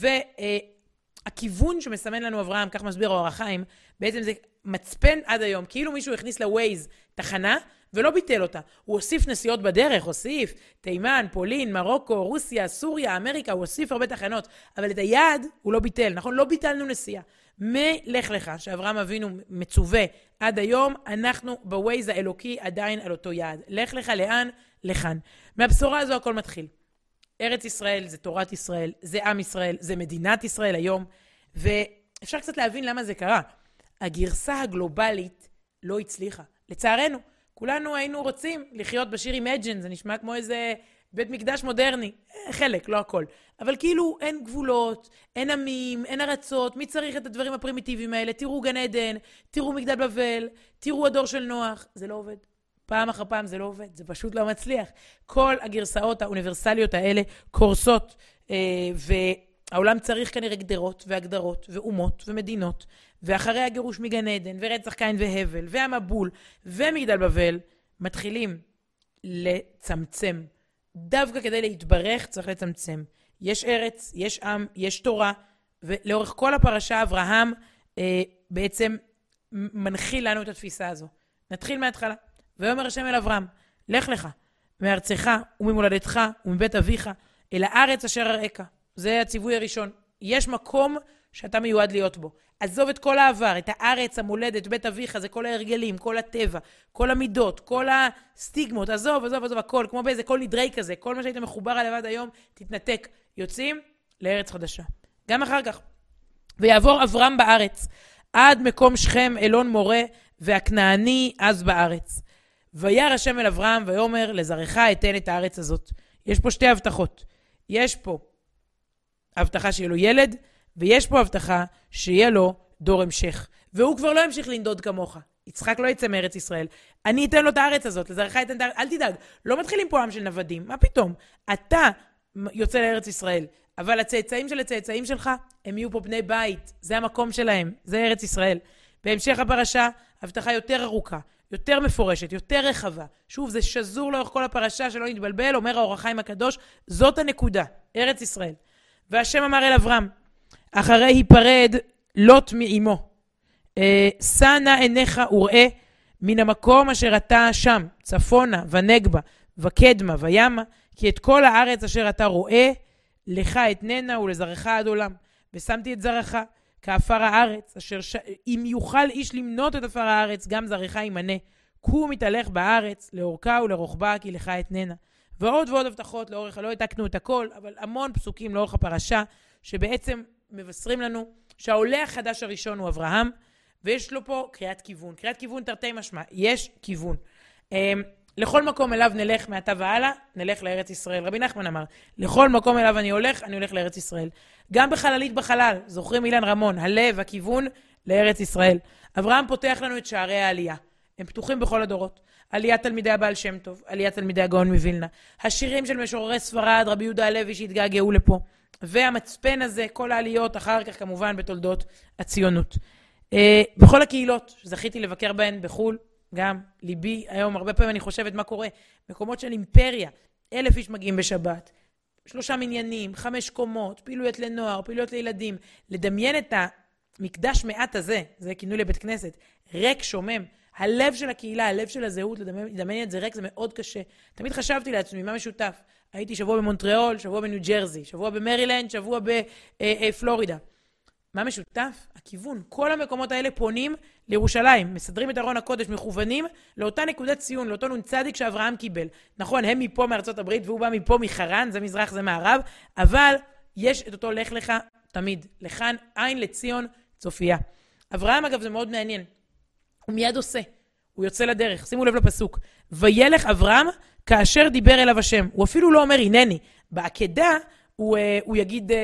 והכיוון שמסמן לנו אברהם, כך מסביר האור החיים, בעצם זה מצפן עד היום, כאילו מישהו הכניס לווייז תחנה, ולא ביטל אותה. הוא הוסיף נסיעות בדרך, הוסיף תימן, פולין, מרוקו, רוסיה, סוריה, אמריקה, הוא הוסיף הרבה תחנות, אבל את היעד הוא לא ביטל, נכון? לא ביטלנו נסיעה. מלך לך, שאברהם אבינו מצווה עד היום, אנחנו בווייז האלוקי עדיין על אותו יעד. לך לך לאן? לכאן. מהבשורה הזו הכל מתחיל. ארץ ישראל זה תורת ישראל, זה עם ישראל, זה מדינת ישראל היום, ואפשר קצת להבין למה זה קרה. הגרסה הגלובלית לא הצליחה. לצערנו, כולנו היינו רוצים לחיות בשיר Imagine, זה נשמע כמו איזה בית מקדש מודרני, חלק, לא הכל. אבל כאילו אין גבולות, אין עמים, אין ארצות, מי צריך את הדברים הפרימיטיביים האלה? תראו גן עדן, תראו מגדל בבל, תראו הדור של נוח, זה לא עובד. פעם אחר פעם זה לא עובד, זה פשוט לא מצליח. כל הגרסאות האוניברסליות האלה קורסות, אה, והעולם צריך כנראה גדרות והגדרות ואומות ומדינות, ואחרי הגירוש מגן עדן, ורצח קין והבל, והמבול, ומגדל בבל, מתחילים לצמצם. דווקא כדי להתברך צריך לצמצם. יש ארץ, יש עם, יש תורה, ולאורך כל הפרשה אברהם אה, בעצם מנחיל לנו את התפיסה הזו. נתחיל מההתחלה. ויאמר השם אל אברהם, לך לך, מארצך וממולדתך ומבית אביך, אל הארץ אשר אראך. זה הציווי הראשון. יש מקום שאתה מיועד להיות בו. עזוב את כל העבר, את הארץ, המולדת, בית אביך, זה כל ההרגלים, כל הטבע, כל המידות, כל הסטיגמות, עזוב, עזוב, עזוב, הכל, כמו באיזה כל נדרי כזה, כל מה שהיית מחובר עליו עד היום, תתנתק. יוצאים לארץ חדשה. גם אחר כך. ויעבור אברהם בארץ, עד מקום שכם, אלון מורה, והכנעני אז בארץ. וירא השם אל אברהם, ויאמר, לזרעך אתן את הארץ הזאת. יש פה שתי הבטחות. יש פה הבטחה שיהיה לו ילד, ויש פה הבטחה שיהיה לו דור המשך. והוא כבר לא ימשיך לנדוד כמוך. יצחק לא יצא מארץ ישראל. אני אתן לו את הארץ הזאת, לזרעך אתן את הארץ. אל תדאג, לא מתחילים פה עם של נוודים. מה פתאום? אתה יוצא לארץ ישראל, אבל הצאצאים של הצאצאים שלך, הם יהיו פה בני בית. זה המקום שלהם, זה ארץ ישראל. בהמשך הפרשה, הבטחה יותר ארוכה, יותר מפורשת, יותר רחבה. שוב, זה שזור לאורך כל הפרשה, שלא נתבלבל, אומר האור החיים הקדוש, זאת הנקודה, ארץ ישראל. והשם אמר אל אברהם, אחרי היפרד לוט מאמו. שא נא עיניך וראה מן המקום אשר אתה שם, צפונה ונגבה וקדמה וימה, כי את כל הארץ אשר אתה רואה, לך אתננה ולזרעך עד עולם. ושמתי את זרעך כאפר הארץ, אשר ש... אם יוכל איש למנות את אפר הארץ, גם זרעך ימנה. קום מתהלך בארץ, לאורכה ולרוחבה, כי לך אתננה. ועוד ועוד הבטחות לאורך, לא התקנו את הכל, אבל המון פסוקים לאורך הפרשה, שבעצם מבשרים לנו שהעולה החדש הראשון הוא אברהם, ויש לו פה קריאת כיוון. קריאת כיוון תרתי משמע, יש כיוון. לכל מקום אליו נלך מעתה והלאה, נלך לארץ ישראל. רבי נחמן אמר, לכל מקום אליו אני הולך, אני הולך לארץ ישראל. גם בחללית בחלל, זוכרים אילן רמון, הלב, הכיוון לארץ ישראל. אברהם פותח לנו את שערי העלייה. הם פתוחים בכל הדורות. עליית תלמידי הבעל שם טוב, עליית תלמידי הגאון מווילנה, השירים של משוררי ספרד, רבי יהודה הלוי שהתגעגעו לפה, והמצפן הזה, כל העליות, אחר כך כמובן בתולדות הציונות. בכל הקהילות שזכיתי לבקר בהן בחול, גם ליבי היום, הרבה פעמים אני חושבת מה קורה, מקומות של אימפריה, אלף איש מגיעים בשבת, שלושה מניינים, חמש קומות, פעילויות לנוער, פעילויות לילדים, לדמיין את המקדש מעט הזה, זה כינוי לבית כנסת, ריק שומם, הלב של הקהילה, הלב של הזהות, לדמיין, לדמיין את זה ריק, זה מאוד קשה. תמיד חשבתי לעצמי, מה משותף? הייתי שבוע במונטריאול, שבוע בניו ג'רזי, שבוע במרילנד, שבוע בפלורידה. מה משותף? הכיוון. כל המקומות האלה פונים לירושלים, מסדרים את ארון הקודש, מכוונים לאותה נקודת ציון, לאותו נון צדיק שאברהם קיבל. נכון, הם מפה מארצות הברית והוא בא מפה מחרן, זה מזרח, זה מערב, אבל יש את אותו לך לך תמיד, לכאן עין לציון צופיה. אברהם אגב זה מאוד מעניין, הוא מיד עושה, הוא יוצא לדרך, שימו לב לפסוק, וילך אברהם כאשר דיבר אליו השם, הוא אפילו לא אומר הנני, בעקדה הוא, הוא יגיד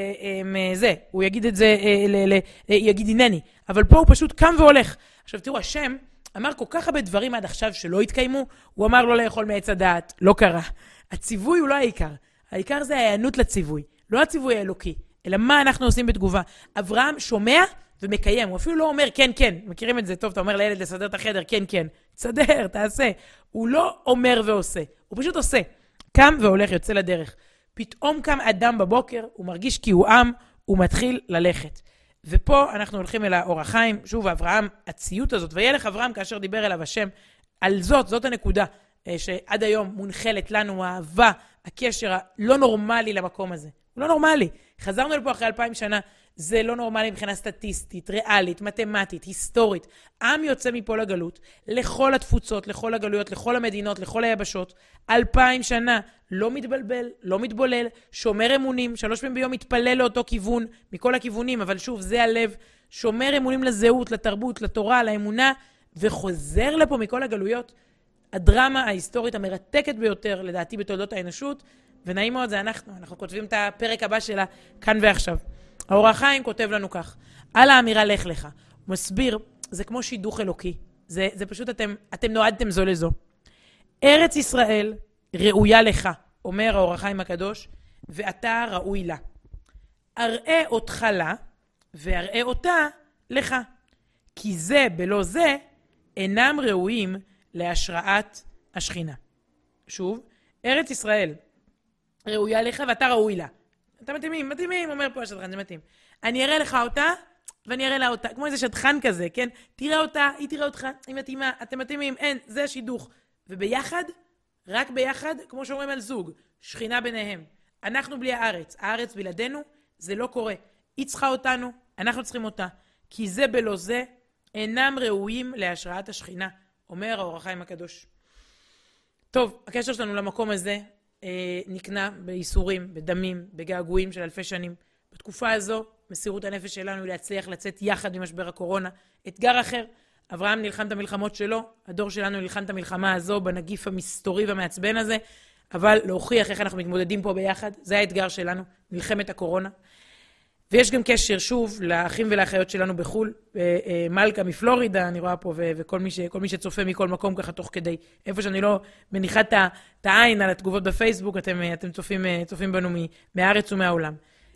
זה, הוא יגיד את זה, יגיד הנני, אבל פה הוא פשוט קם והולך. עכשיו תראו, השם אמר כל כך הרבה דברים עד עכשיו שלא התקיימו, הוא אמר לא לאכול מעץ הדעת, לא קרה. הציווי הוא לא העיקר, העיקר זה הענות לציווי, לא הציווי האלוקי, אלא מה אנחנו עושים בתגובה. אברהם שומע ומקיים, הוא אפילו לא אומר כן כן, מכירים את זה טוב, אתה אומר לילד לסדר את החדר, כן כן, תסדר, תעשה. הוא לא אומר ועושה, הוא פשוט עושה, קם והולך, יוצא לדרך. פתאום קם אדם בבוקר, הוא מרגיש כי הוא עם, הוא מתחיל ללכת. ופה אנחנו הולכים אל האור החיים, שוב אברהם, הציות הזאת, וילך אברהם כאשר דיבר אליו השם, על זאת, זאת הנקודה, שעד היום מונחלת לנו האהבה, הקשר הלא נורמלי למקום הזה. הוא לא נורמלי. חזרנו לפה אחרי אלפיים שנה, זה לא נורמלי מבחינה סטטיסטית, ריאלית, מתמטית, היסטורית. עם יוצא מפה לגלות, לכל התפוצות, לכל הגלויות, לכל המדינות, לכל היבשות. אלפיים שנה, לא מתבלבל, לא מתבולל, שומר אמונים, שלוש פעמים ביום מתפלל לאותו כיוון, מכל הכיוונים, אבל שוב, זה הלב, שומר אמונים לזהות, לתרבות, לתורה, לאמונה, וחוזר לפה מכל הגלויות. הדרמה ההיסטורית המרתקת ביותר, לדעתי בתולדות האנושות, ונעים מאוד זה אנחנו, אנחנו כותבים את הפרק הבא שלה כאן ועכשיו. האור החיים כותב לנו כך, על האמירה לך לך, הוא מסביר, זה כמו שידוך אלוקי, זה, זה פשוט אתם, אתם נועדתם זו לזו. ארץ ישראל ראויה לך, אומר האור החיים הקדוש, ואתה ראוי לה. אראה אותך לה, ואראה אותה לך. כי זה בלא זה, אינם ראויים להשראת השכינה. שוב, ארץ ישראל ראויה לך ואתה ראוי לה. אתה מתאימים, מתאימים, אומר פה השטחן, זה מתאים. אני אראה לך אותה, ואני אראה לה אותה, כמו איזה שטחן כזה, כן? תראה אותה, היא תראה אותך, היא מתאימה, אתם מתאימים, אין, זה שידוך. וביחד, רק ביחד, כמו שאומרים על זוג, שכינה ביניהם. אנחנו בלי הארץ, הארץ בלעדינו, זה לא קורה. היא צריכה אותנו, אנחנו צריכים אותה. כי זה בלא זה, אינם ראויים להשראת השכינה, אומר האור החיים הקדוש. טוב, הקשר שלנו למקום הזה, נקנה בייסורים, בדמים, בגעגועים של אלפי שנים. בתקופה הזו, מסירות הנפש שלנו היא להצליח לצאת יחד ממשבר הקורונה. אתגר אחר, אברהם נלחם את המלחמות שלו, הדור שלנו נלחם את המלחמה הזו בנגיף המסתורי והמעצבן הזה, אבל להוכיח איך אנחנו מתמודדים פה ביחד, זה האתגר שלנו, מלחמת הקורונה. ויש גם קשר שוב לאחים ולאחיות שלנו בחול, מלכה מפלורידה, אני רואה פה, וכל מי, ש, כל מי שצופה מכל מקום ככה תוך כדי, איפה שאני לא מניחה את העין על התגובות בפייסבוק, אתם, אתם צופים, צופים בנו מהארץ ומהעולם.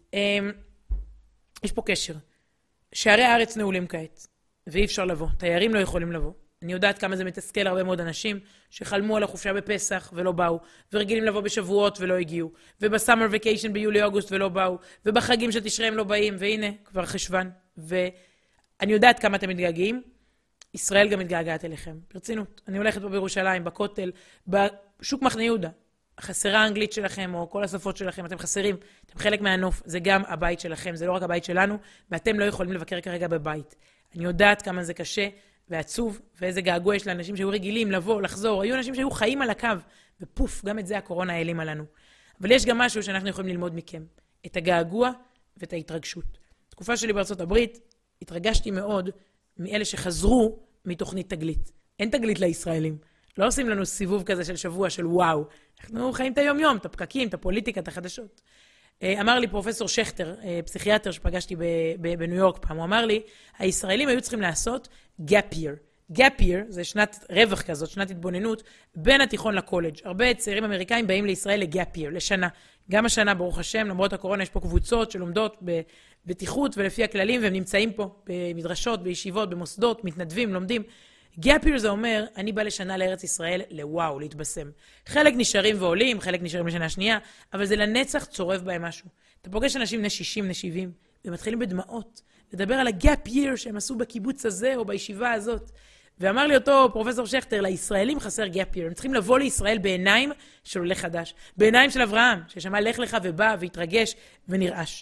יש פה קשר. שערי הארץ נעולים כעת, ואי אפשר לבוא, תיירים לא יכולים לבוא. אני יודעת כמה זה מתסכל הרבה מאוד אנשים שחלמו על החופשה בפסח ולא באו, ורגילים לבוא בשבועות ולא הגיעו, ובסאמר ויקיישן ביולי-אוגוסט ולא באו, ובחגים של תשרי הם לא באים, והנה, כבר חשבן. ואני יודעת כמה אתם מתגעגעים, ישראל גם מתגעגעת אליכם. ברצינות, אני הולכת פה בירושלים, בכותל, בשוק מחנה יהודה. חסרה האנגלית שלכם, או כל השפות שלכם, אתם חסרים, אתם חלק מהנוף, זה גם הבית שלכם, זה לא רק הבית שלנו, ואתם לא יכולים לבקר כרגע בבית. אני יודעת כמה זה קשה ועצוב, ואיזה געגוע יש לאנשים שהיו רגילים לבוא, לחזור. היו אנשים שהיו חיים על הקו, ופוף, גם את זה הקורונה העלימה לנו. אבל יש גם משהו שאנחנו יכולים ללמוד מכם, את הגעגוע ואת ההתרגשות. בתקופה שלי בארצות הברית, התרגשתי מאוד מאלה שחזרו מתוכנית תגלית. אין תגלית לישראלים. לא עושים לנו סיבוב כזה של שבוע של וואו. אנחנו חיים את היום-יום, את הפקקים, את הפוליטיקה, את החדשות. אמר לי פרופסור שכטר, פסיכיאטר שפגשתי בניו יורק פעם, הוא אמר לי, הישראלים היו צריכים לעשות gap year. gap year זה שנת רווח כזאת, שנת התבוננות, בין התיכון לקולג'. הרבה צעירים אמריקאים באים לישראל ל-gap year, לשנה. גם השנה, ברוך השם, למרות הקורונה, יש פה קבוצות שלומדות בבטיחות ולפי הכללים, והם נמצאים פה במדרשות, בישיבות, במוסדות, מתנדבים, לומדים. gap year זה אומר, אני בא לשנה לארץ ישראל, לוואו, להתבשם. חלק נשארים ועולים, חלק נשארים לשנה שנייה, אבל זה לנצח צורב בהם משהו. אתה פוגש אנשים בני שישים, בני שבעים, ומתחילים בדמעות, לדבר על ה-gap year שהם עשו בקיבוץ הזה או בישיבה הזאת. ואמר לי אותו פרופסור שכטר, לישראלים חסר gap year, הם צריכים לבוא לישראל בעיניים של עולה חדש, בעיניים של אברהם, ששמע לך לך ובא והתרגש ונרעש.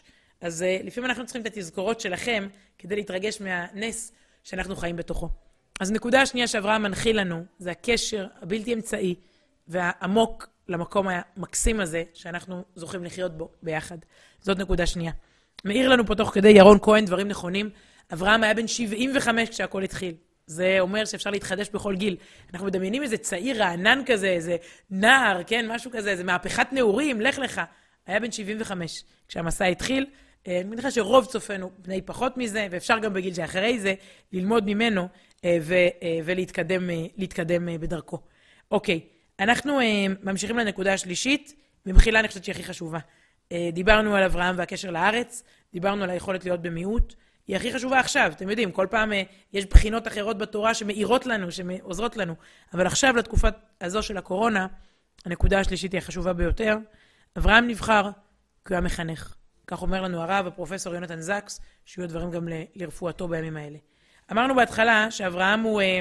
אז uh, לפעמים אנחנו צריכים את התזכורות שלכם כדי להתרגש מהנס שאנחנו חיים בתוכו. אז נקודה השנייה שאברהם מנחיל לנו, זה הקשר הבלתי אמצעי והעמוק למקום המקסים הזה שאנחנו זוכים לחיות בו ביחד. זאת נקודה שנייה. מאיר לנו פה תוך כדי ירון כהן דברים נכונים. אברהם היה בן שבעים וחמש כשהכל התחיל. זה אומר שאפשר להתחדש בכל גיל. אנחנו מדמיינים איזה צעיר רענן כזה, איזה נער, כן, משהו כזה, איזה מהפכת נעורים, לך לך. היה בן שבעים וחמש כשהמסע התחיל. אני מניחה שרוב צופנו בני פחות מזה, ואפשר גם בגיל שאחרי זה ללמוד ממנו ו- ולהתקדם להתקדם בדרכו. אוקיי, אנחנו ממשיכים לנקודה השלישית, במחילה אני חושבת שהיא הכי חשובה. דיברנו על אברהם והקשר לארץ, דיברנו על היכולת להיות במיעוט, היא הכי חשובה עכשיו, אתם יודעים, כל פעם יש בחינות אחרות בתורה שמאירות לנו, שעוזרות לנו, אבל עכשיו לתקופה הזו של הקורונה, הנקודה השלישית היא החשובה ביותר. אברהם נבחר כי הוא היה מחנך. כך אומר לנו הרב, הפרופסור יונתן זקס, שיהיו דברים גם ל- לרפואתו בימים האלה. אמרנו בהתחלה שאברהם הוא אה,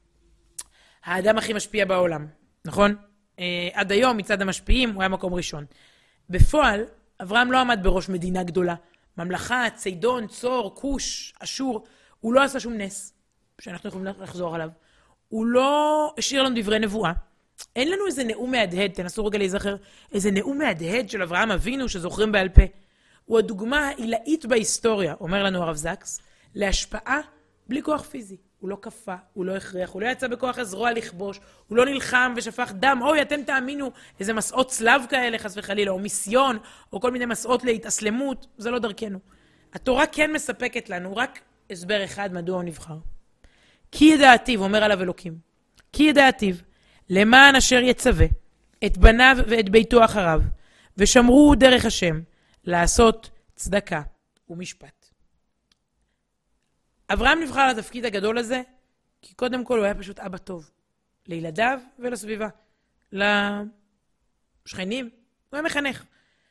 האדם הכי משפיע בעולם, נכון? אה, עד היום מצד המשפיעים הוא היה מקום ראשון. בפועל, אברהם לא עמד בראש מדינה גדולה. ממלכה, צידון, צור, כוש, אשור, הוא לא עשה שום נס, שאנחנו יכולים לחזור עליו. הוא לא השאיר לנו דברי נבואה. אין לנו איזה נאום מהדהד, תנסו רגע להיזכר, איזה נאום מהדהד של אברהם אבינו שזוכרים בעל פה. הוא הדוגמה העילאית בהיסטוריה, אומר לנו הרב זקס, להשפעה בלי כוח פיזי. הוא לא כפה, הוא לא הכריח, הוא לא יצא בכוח הזרוע לכבוש, הוא לא נלחם ושפך דם. אוי, אתם תאמינו איזה מסעות צלב כאלה, חס וחלילה, או מיסיון, או כל מיני מסעות להתאסלמות, זה לא דרכנו. התורה כן מספקת לנו רק הסבר אחד מדוע הוא נבחר. כי ידעתיו, אומר עליו אלוקים, כי ידעתיו, למען אשר יצווה את בניו ואת ביתו אחריו, ושמרו דרך השם, לעשות צדקה ומשפט. אברהם נבחר לתפקיד הגדול הזה, כי קודם כל הוא היה פשוט אבא טוב, לילדיו ולסביבה, לשכנים, הוא היה מחנך.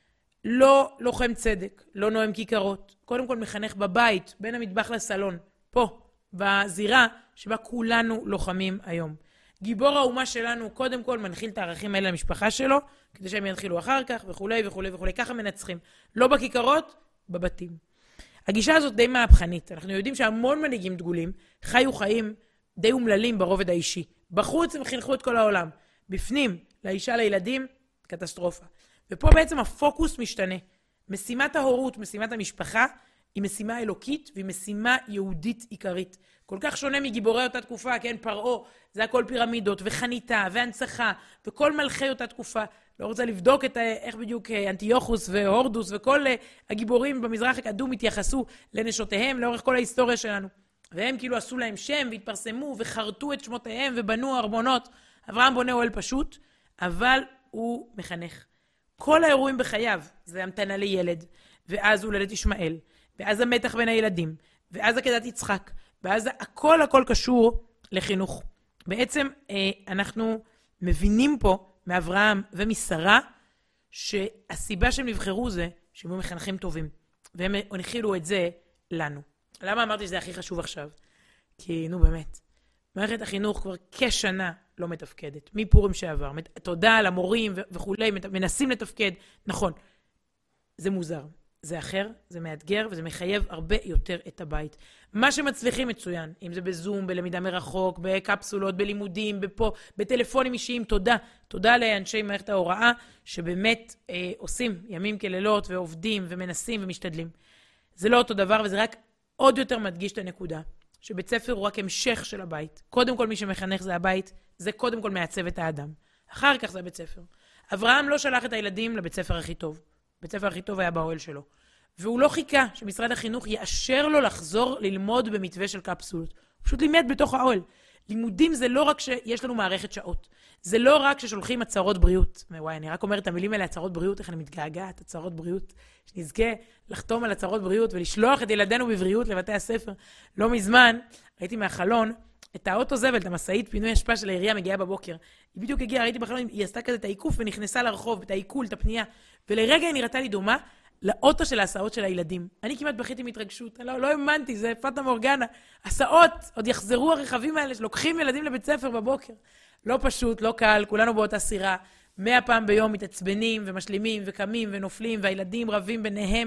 לא לוחם צדק, לא נועם כיכרות, קודם כל מחנך בבית, בין המטבח לסלון, פה, בזירה שבה כולנו לוחמים היום. גיבור האומה שלנו קודם כל מנחיל את הערכים האלה למשפחה שלו, כדי שהם ינחילו אחר כך וכולי וכולי וכולי, ככה מנצחים. לא בכיכרות, בבתים. הגישה הזאת די מהפכנית. אנחנו יודעים שהמון מנהיגים דגולים חיו חיים די אומללים ברובד האישי. בחוץ הם חינכו את כל העולם. בפנים, לאישה, לילדים, קטסטרופה. ופה בעצם הפוקוס משתנה. משימת ההורות, משימת המשפחה, היא משימה אלוקית והיא משימה יהודית עיקרית. כל כך שונה מגיבורי אותה תקופה, כן, פרעה, זה הכל פירמידות וחניתה והנצחה וכל מלכי אותה תקופה. לא רוצה לבדוק את איך בדיוק אנטיוכוס והורדוס וכל הגיבורים במזרח הקדום התייחסו לנשותיהם לאורך כל ההיסטוריה שלנו. והם כאילו עשו להם שם והתפרסמו וחרטו את שמותיהם ובנו ארמונות. אברהם בונה אוהל פשוט, אבל הוא מחנך. כל האירועים בחייו זה המתנה לילד, ואז הולדת ישמעאל, ואז המתח בין הילדים, ואז עקדת יצחק, ואז הכל הכל קשור לחינוך. בעצם אנחנו מבינים פה מאברהם ומשרה שהסיבה שהם נבחרו זה שהם היו מחנכים טובים, והם הנחילו את זה לנו. למה אמרתי שזה הכי חשוב עכשיו? כי נו באמת, מערכת החינוך כבר כשנה לא מתפקדת, מפורים שעבר, תודה למורים וכולי, מנסים לתפקד, נכון, זה מוזר. זה אחר, זה מאתגר, וזה מחייב הרבה יותר את הבית. מה שמצליחים מצוין, אם זה בזום, בלמידה מרחוק, בקפסולות, בלימודים, בפה, בטלפונים אישיים, תודה. תודה לאנשי מערכת ההוראה, שבאמת אה, עושים ימים כלילות, ועובדים, ומנסים, ומשתדלים. זה לא אותו דבר, וזה רק עוד יותר מדגיש את הנקודה, שבית ספר הוא רק המשך של הבית. קודם כל מי שמחנך זה הבית, זה קודם כל מעצב את האדם. אחר כך זה הבית ספר. אברהם לא שלח את הילדים לבית ספר הכי טוב. בית ספר הכי טוב היה באוהל שלו. והוא לא חיכה שמשרד החינוך יאשר לו לחזור ללמוד במתווה של קפסולות. הוא פשוט לימד בתוך האוהל. לימודים זה לא רק שיש לנו מערכת שעות. זה לא רק ששולחים הצהרות בריאות. וואי, אני רק אומרת את המילים האלה, הצהרות בריאות, איך אני מתגעגעת, הצהרות בריאות. שנזכה לחתום על הצהרות בריאות ולשלוח את ילדינו בבריאות לבתי הספר. לא מזמן, ראיתי מהחלון, את האוטו זבל, את המסעית פינוי אשפה של העירייה מגיעה בבוקר. היא בדיוק הגיעה, ראיתי בחלון, היא עשתה כזה את העיקוף ונכנסה לרחוב, את העיכול, את הפנייה. ולרגע היא נראתה לי דומה לאוטו של ההסעות של הילדים. אני כמעט בכיתי מהתרגשות, לא, לא האמנתי, זה פטה מורגנה. הסעות, עוד יחזרו הרכבים האלה שלוקחים ילדים לבית ספר בבוקר. לא פשוט, לא קל, כולנו באותה סירה. מאה פעם ביום מתעצבנים ומשלימים וקמים ונופלים, והילדים רבים ביניהם.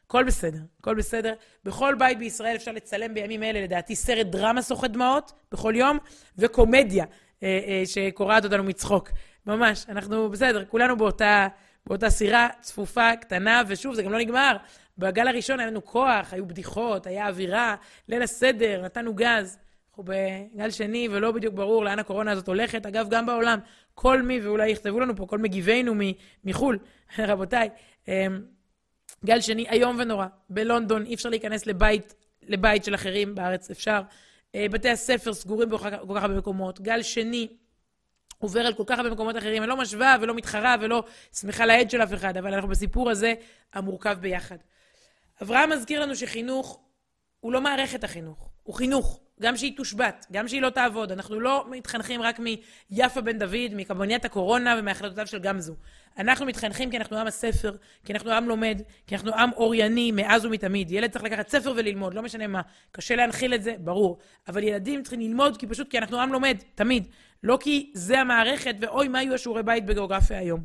הכל בסדר, הכל בסדר. בכל בית בישראל אפשר לצלם בימים אלה, לדעתי, סרט דרמה סוחט דמעות בכל יום, וקומדיה אה, אה, שקורעת אותנו מצחוק. ממש, אנחנו בסדר, כולנו באותה, באותה סירה צפופה, קטנה, ושוב, זה גם לא נגמר. בגל הראשון היה לנו כוח, היו בדיחות, היה אווירה, ליל הסדר, נתנו גז. אנחנו בגל שני, ולא בדיוק ברור לאן הקורונה הזאת הולכת. אגב, גם בעולם, כל מי, ואולי יכתבו לנו פה, כל מגיבינו מחול, רבותיי, גל שני, היום ונורא. בלונדון אי אפשר להיכנס לבית, לבית של אחרים, בארץ אפשר. בתי הספר סגורים בכל כך הרבה מקומות. גל שני עובר על כל כך הרבה מקומות אחרים. אני לא משווה ולא מתחרה ולא שמחה לעד של אף אחד, אבל אנחנו בסיפור הזה המורכב ביחד. אברהם מזכיר לנו שחינוך הוא לא מערכת החינוך, הוא חינוך. גם שהיא תושבת, גם שהיא לא תעבוד. אנחנו לא מתחנכים רק מיפה בן דוד, מקבניית הקורונה ומהחלטותיו של גמזו. אנחנו מתחנכים כי אנחנו עם הספר, כי אנחנו עם לומד, כי אנחנו עם אורייני מאז ומתמיד. ילד צריך לקחת ספר וללמוד, לא משנה מה. קשה להנחיל את זה, ברור. אבל ילדים צריכים ללמוד כי פשוט כי אנחנו עם לומד, תמיד. לא כי זה המערכת, ואוי מה יהיו השיעורי בית בגיאוגרפיה היום.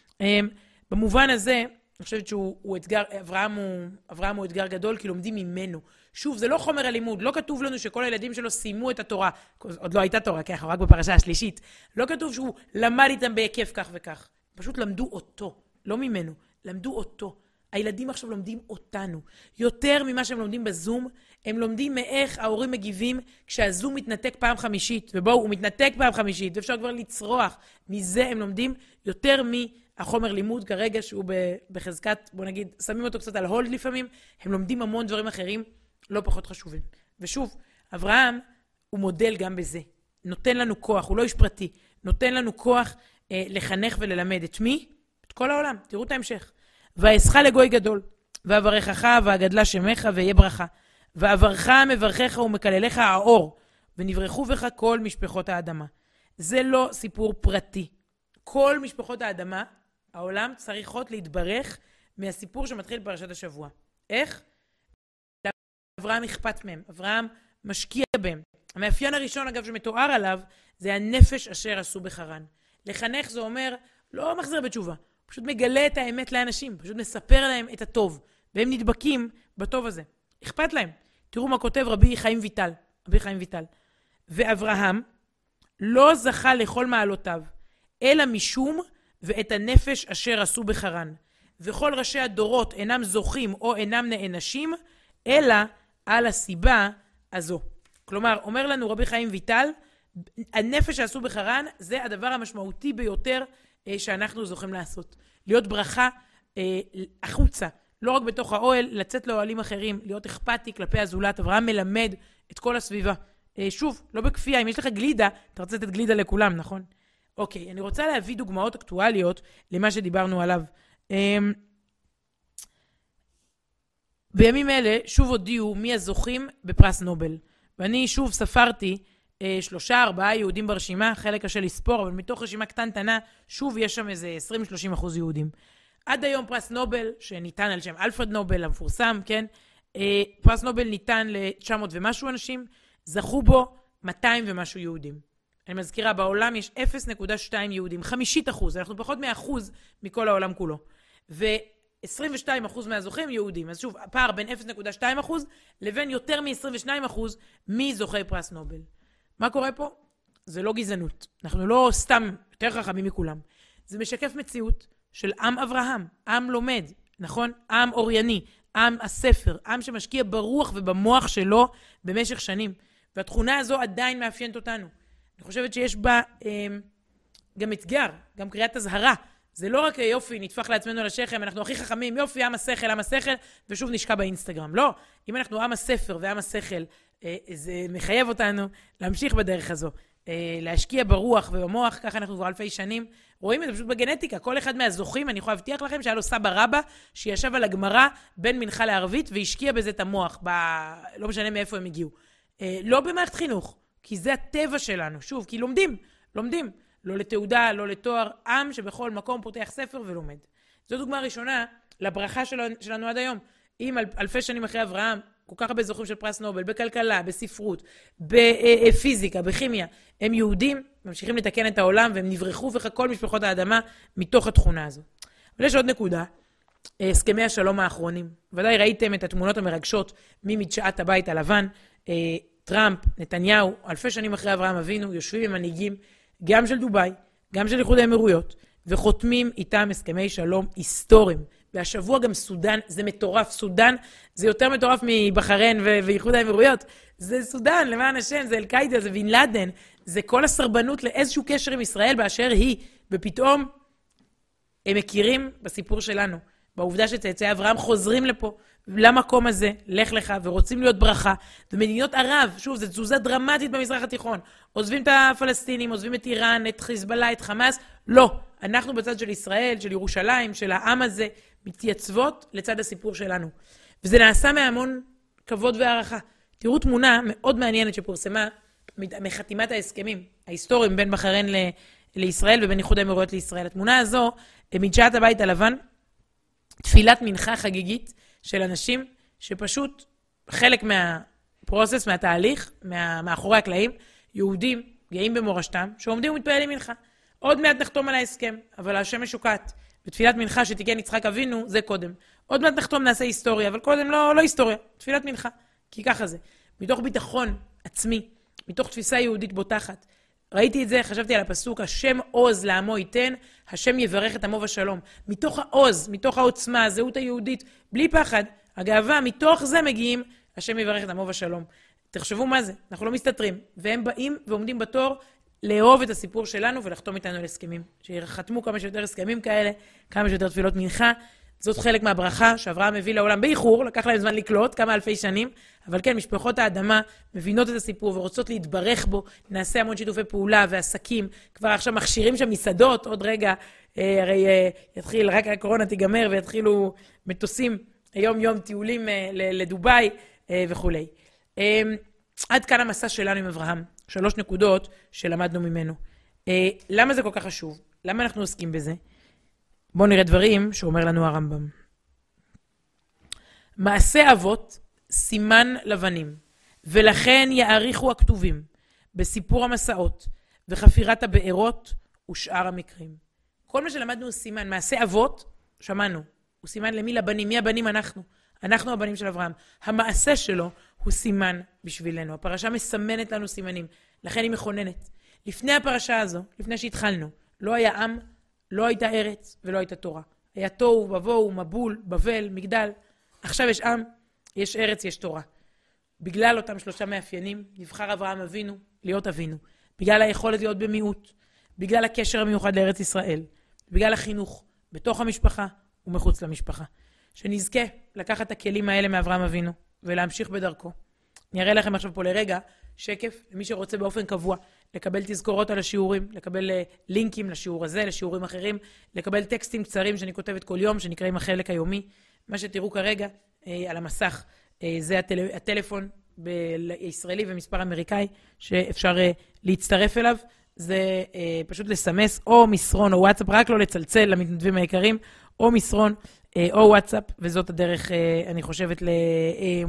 במובן הזה, אני חושבת שהוא הוא אתגר, אברהם הוא, אברהם הוא אתגר גדול, כי לומדים ממנו. שוב, זה לא חומר הלימוד, לא כתוב לנו שכל הילדים שלו סיימו את התורה, עוד לא הייתה תורה, ככה, רק בפרשה השלישית. לא כתוב שהוא למד איתם בהיקף כך וכך. פשוט למדו אותו, לא ממנו, למדו אותו. הילדים עכשיו לומדים אותנו. יותר ממה שהם לומדים בזום, הם לומדים מאיך ההורים מגיבים כשהזום מתנתק פעם חמישית, ובואו, הוא מתנתק פעם חמישית, ואפשר כבר לצרוח. מזה הם לומדים יותר מהחומר לימוד כרגע, שהוא בחזקת, בוא נגיד, שמים אותו קצת על הולד לפעמים, הם לומדים המון דברים אחרים, לא פחות חשובים. ושוב, אברהם הוא מודל גם בזה. נותן לנו כוח, הוא לא איש פרטי, נותן לנו כוח אה, לחנך וללמד. את מי? את כל העולם. תראו את ההמשך. ואעשך לגוי גדול, ואברכך ואגדלה שמך ויהיה ברכה. ואברך מברכך ומקללך האור, ונברכו בך כל משפחות האדמה. זה לא סיפור פרטי. כל משפחות האדמה, העולם צריכות להתברך מהסיפור שמתחיל בפרשת השבוע. איך? אברהם אכפת מהם, אברהם משקיע בהם. המאפיין הראשון, אגב, שמתואר עליו, זה הנפש אשר עשו בחרן. לחנך זה אומר, לא מחזיר בתשובה, פשוט מגלה את האמת לאנשים, פשוט מספר להם את הטוב, והם נדבקים בטוב הזה. אכפת להם. תראו מה כותב רבי חיים ויטל, רבי חיים ויטל. ואברהם לא זכה לכל מעלותיו, אלא משום ואת הנפש אשר עשו בחרן. וכל ראשי הדורות אינם זוכים או אינם נענשים, אלא על הסיבה הזו. כלומר, אומר לנו רבי חיים ויטל, הנפש שעשו בחרן זה הדבר המשמעותי ביותר אה, שאנחנו זוכים לעשות. להיות ברכה אה, החוצה, לא רק בתוך האוהל, לצאת לאוהלים אחרים, להיות אכפתי כלפי הזולת. אברהם מלמד את כל הסביבה. אה, שוב, לא בכפייה, אם יש לך גלידה, אתה רוצה לתת גלידה לכולם, נכון? אוקיי, אני רוצה להביא דוגמאות אקטואליות למה שדיברנו עליו. אה, בימים אלה שוב הודיעו מי הזוכים בפרס נובל. ואני שוב ספרתי אה, שלושה, ארבעה יהודים ברשימה, חלק קשה לספור, אבל מתוך רשימה קטנטנה, שוב יש שם איזה עשרים שלושים אחוז יהודים. עד היום פרס נובל, שניתן על שם אלפרד נובל, המפורסם, כן? אה, פרס נובל ניתן ל-תשע מאות ומשהו אנשים, זכו בו מאתיים ומשהו יהודים. אני מזכירה, בעולם יש אפס נקודה שתיים יהודים, חמישית אחוז, אנחנו פחות מאחוז מכל העולם כולו. ו-עשרים ושתיים אחוז מהזוכים יהודים. אז שוב, הפער בין אפס נקודה שתיים אחוז לבין יותר מ-עשרים ושניים אחוז מזוכי פרס נובל. מה קורה פה? זה לא גזענות. אנחנו לא סתם יותר חכמים מכולם. זה משקף מציאות של עם אברהם, עם לומד, נכון? עם אורייני, עם הספר, עם שמשקיע ברוח ובמוח שלו במשך שנים. והתכונה הזו עדיין מאפיינת אותנו. אני חושבת שיש בה אה, גם אתגר, גם קריאת הזהרה. זה לא רק יופי, נתפח לעצמנו לשכם, אנחנו הכי חכמים, יופי, עם השכל, עם השכל, ושוב נשקע באינסטגרם. לא, אם אנחנו עם הספר ועם השכל, אה, זה מחייב אותנו להמשיך בדרך הזו. להשקיע ברוח ובמוח, ככה אנחנו כבר אלפי שנים, רואים את זה פשוט בגנטיקה, כל אחד מהזוכים, אני יכולה להבטיח לכם שהיה לו סבא רבא, שישב על הגמרא בין מנחה לערבית, והשקיע בזה את המוח, ב... לא משנה מאיפה הם הגיעו. לא במערכת חינוך, כי זה הטבע שלנו, שוב, כי לומדים, לומדים, לא לתעודה, לא לתואר, עם שבכל מקום פותח ספר ולומד. זו דוגמה ראשונה לברכה שלנו, שלנו עד היום. אם אל, אלפי שנים אחרי אברהם, כל כך הרבה זוכים של פרס נובל, בכלכלה, בספרות, בפיזיקה, בכימיה, הם יהודים, ממשיכים לתקן את העולם, והם נברחו וכך כל משפחות האדמה מתוך התכונה הזו. אבל יש עוד נקודה, הסכמי השלום האחרונים. ודאי ראיתם את התמונות המרגשות ממדשאת הבית הלבן, טראמפ, נתניהו, אלפי שנים אחרי אברהם אבינו, יושבים עם מנהיגים גם של דובאי, גם של איחוד האמירויות, וחותמים איתם הסכמי שלום היסטוריים. והשבוע גם סודן, זה מטורף, סודן זה יותר מטורף מבחריין ו- ואיחוד האמירויות. זה סודן, למען השם, זה אל-קאידה, זה בן לאדן, זה כל הסרבנות לאיזשהו קשר עם ישראל באשר היא, ופתאום הם מכירים בסיפור שלנו, בעובדה שצאצאי אברהם חוזרים לפה, למקום הזה, לך לך, ורוצים להיות ברכה, ומדינות ערב, שוב, זו תזוזה דרמטית במזרח התיכון, עוזבים את הפלסטינים, עוזבים את איראן, את חיזבאללה, את חמאס, לא, אנחנו בצד של ישראל, של ירושלים, של העם הזה, מתייצבות לצד הסיפור שלנו. וזה נעשה מהמון כבוד והערכה. תראו תמונה מאוד מעניינת שפורסמה מחתימת ההסכמים ההיסטוריים בין בחריין ל- לישראל ובין איחוד האמירויות לישראל. התמונה הזו, מדשאת הבית הלבן, תפילת מנחה חגיגית של אנשים שפשוט חלק מהפרוסס, מהתהליך, מה, מאחורי הקלעים, יהודים גאים במורשתם, שעומדים ומתפעלים מנחה. עוד מעט נחתום על ההסכם, אבל השמש שוקעת. בתפילת מנחה שתיקן יצחק אבינו, זה קודם. עוד מעט נחתום נעשה היסטוריה, אבל קודם לא, לא היסטוריה, תפילת מנחה. כי ככה זה. מתוך ביטחון עצמי, מתוך תפיסה יהודית בוטחת. ראיתי את זה, חשבתי על הפסוק, השם עוז לעמו ייתן, השם יברך את עמו בשלום. מתוך העוז, מתוך העוצמה, הזהות היהודית, בלי פחד, הגאווה, מתוך זה מגיעים, השם יברך את עמו בשלום. תחשבו מה זה, אנחנו לא מסתתרים. והם באים ועומדים בתור לאהוב את הסיפור שלנו ולחתום איתנו על הסכמים. שיחתמו כמה שיותר הסכמים כאלה, כמה שיותר תפילות מנחה. זאת חלק מהברכה שאברהם מביא לעולם באיחור, לקח להם זמן לקלוט, כמה אלפי שנים, אבל כן, משפחות האדמה מבינות את הסיפור ורוצות להתברך בו, נעשה המון שיתופי פעולה ועסקים, כבר עכשיו מכשירים שם מסעדות, עוד רגע, אה, הרי אה, יתחיל, רק הקורונה תיגמר ויתחילו מטוסים יום יום טיולים אה, לדובאי אה, וכו'. אה, עד כאן המסע שלנו עם אברהם, שלוש נקודות שלמדנו ממנו. אה, למה זה כל כך חשוב? למה אנחנו עוסקים בזה? בואו נראה דברים שאומר לנו הרמב"ם. מעשה אבות סימן לבנים, ולכן יעריכו הכתובים בסיפור המסעות וחפירת הבארות ושאר המקרים. כל מה שלמדנו הוא סימן. מעשה אבות, שמענו, הוא סימן למי? לבנים. מי הבנים? אנחנו. אנחנו הבנים של אברהם. המעשה שלו הוא סימן בשבילנו. הפרשה מסמנת לנו סימנים, לכן היא מכוננת. לפני הפרשה הזו, לפני שהתחלנו, לא היה עם, לא הייתה ארץ ולא הייתה תורה. היה תוהו, מבוהו, מבול, בבל, מגדל. עכשיו יש עם, יש ארץ, יש תורה. בגלל אותם שלושה מאפיינים, נבחר אברהם אבינו להיות אבינו. בגלל היכולת להיות במיעוט, בגלל הקשר המיוחד לארץ ישראל, בגלל החינוך, בתוך המשפחה ומחוץ למשפחה. שנזכה לקחת את הכלים האלה מאברהם אבינו ולהמשיך בדרכו. אני אראה לכם עכשיו פה לרגע שקף, למי שרוצה באופן קבוע לקבל תזכורות על השיעורים, לקבל לינקים לשיעור הזה, לשיעורים אחרים, לקבל טקסטים קצרים שאני כותבת כל יום, שנקראים החלק היומי. מה שתראו כרגע אה, על המסך, אה, זה הטל... הטלפון בישראלי ומספר אמריקאי, שאפשר אה, להצטרף אליו. זה אה, פשוט לסמס או מסרון או וואטסאפ, רק לא לצלצל למתנדבים היקרים, או מסרון אה, או וואטסאפ, וזאת הדרך, אה, אני חושבת, ל... אה,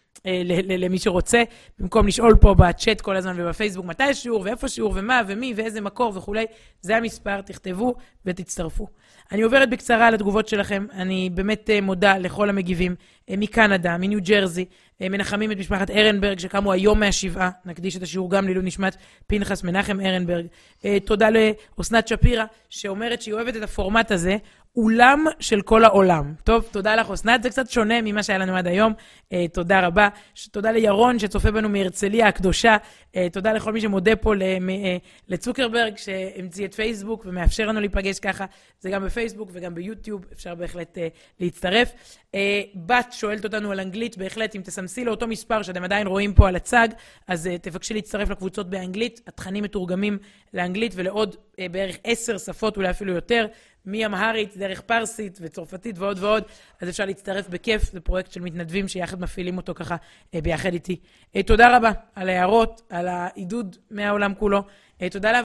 למי שרוצה, במקום לשאול פה בצ'אט כל הזמן ובפייסבוק מתי השיעור ואיפה שיעור ומה ומי ואיזה מקור וכולי, זה המספר, תכתבו ותצטרפו. אני עוברת בקצרה על התגובות שלכם, אני באמת מודה לכל המגיבים מקנדה, מניו ג'רזי, מנחמים את משפחת ארנברג שקמו היום מהשבעה, נקדיש את השיעור גם לעילוי נשמת פנחס מנחם ארנברג. תודה לאסנת שפירא שאומרת שהיא אוהבת את הפורמט הזה, אולם של כל העולם. טוב, תודה לך אסנת, זה קצת שונה ממה שהיה לנו עד היום, אה, תודה רבה. תודה לירון שצופה בנו מהרצליה הקדושה, אה, תודה לכל מי שמודה פה למ, אה, לצוקרברג שהמציא את פייסבוק ומאפשר לנו להיפגש ככה, זה גם בפייסבוק וגם ביוטיוב, אפשר בהחלט אה, להצטרף. אה, בת שואלת אותנו על אנגלית, בהחלט אם תסמסי לאותו מספר שאתם עדיין רואים פה על הצג, אז אה, תבקשי להצטרף לקבוצות באנגלית, התכנים מתורגמים לאנגלית ולעוד אה, בערך עשר שפות, אולי אפילו יותר, מאמהרית, דרך פרסית וצרפתית ועוד ועוד, אז אפשר להצטרף בכיף, זה פרויקט של מתנדבים שיחד מפעילים אותו ככה אה, ביחד איתי. אה, תודה רבה על ההערות, על העידוד מהעולם כולו, אה, תודה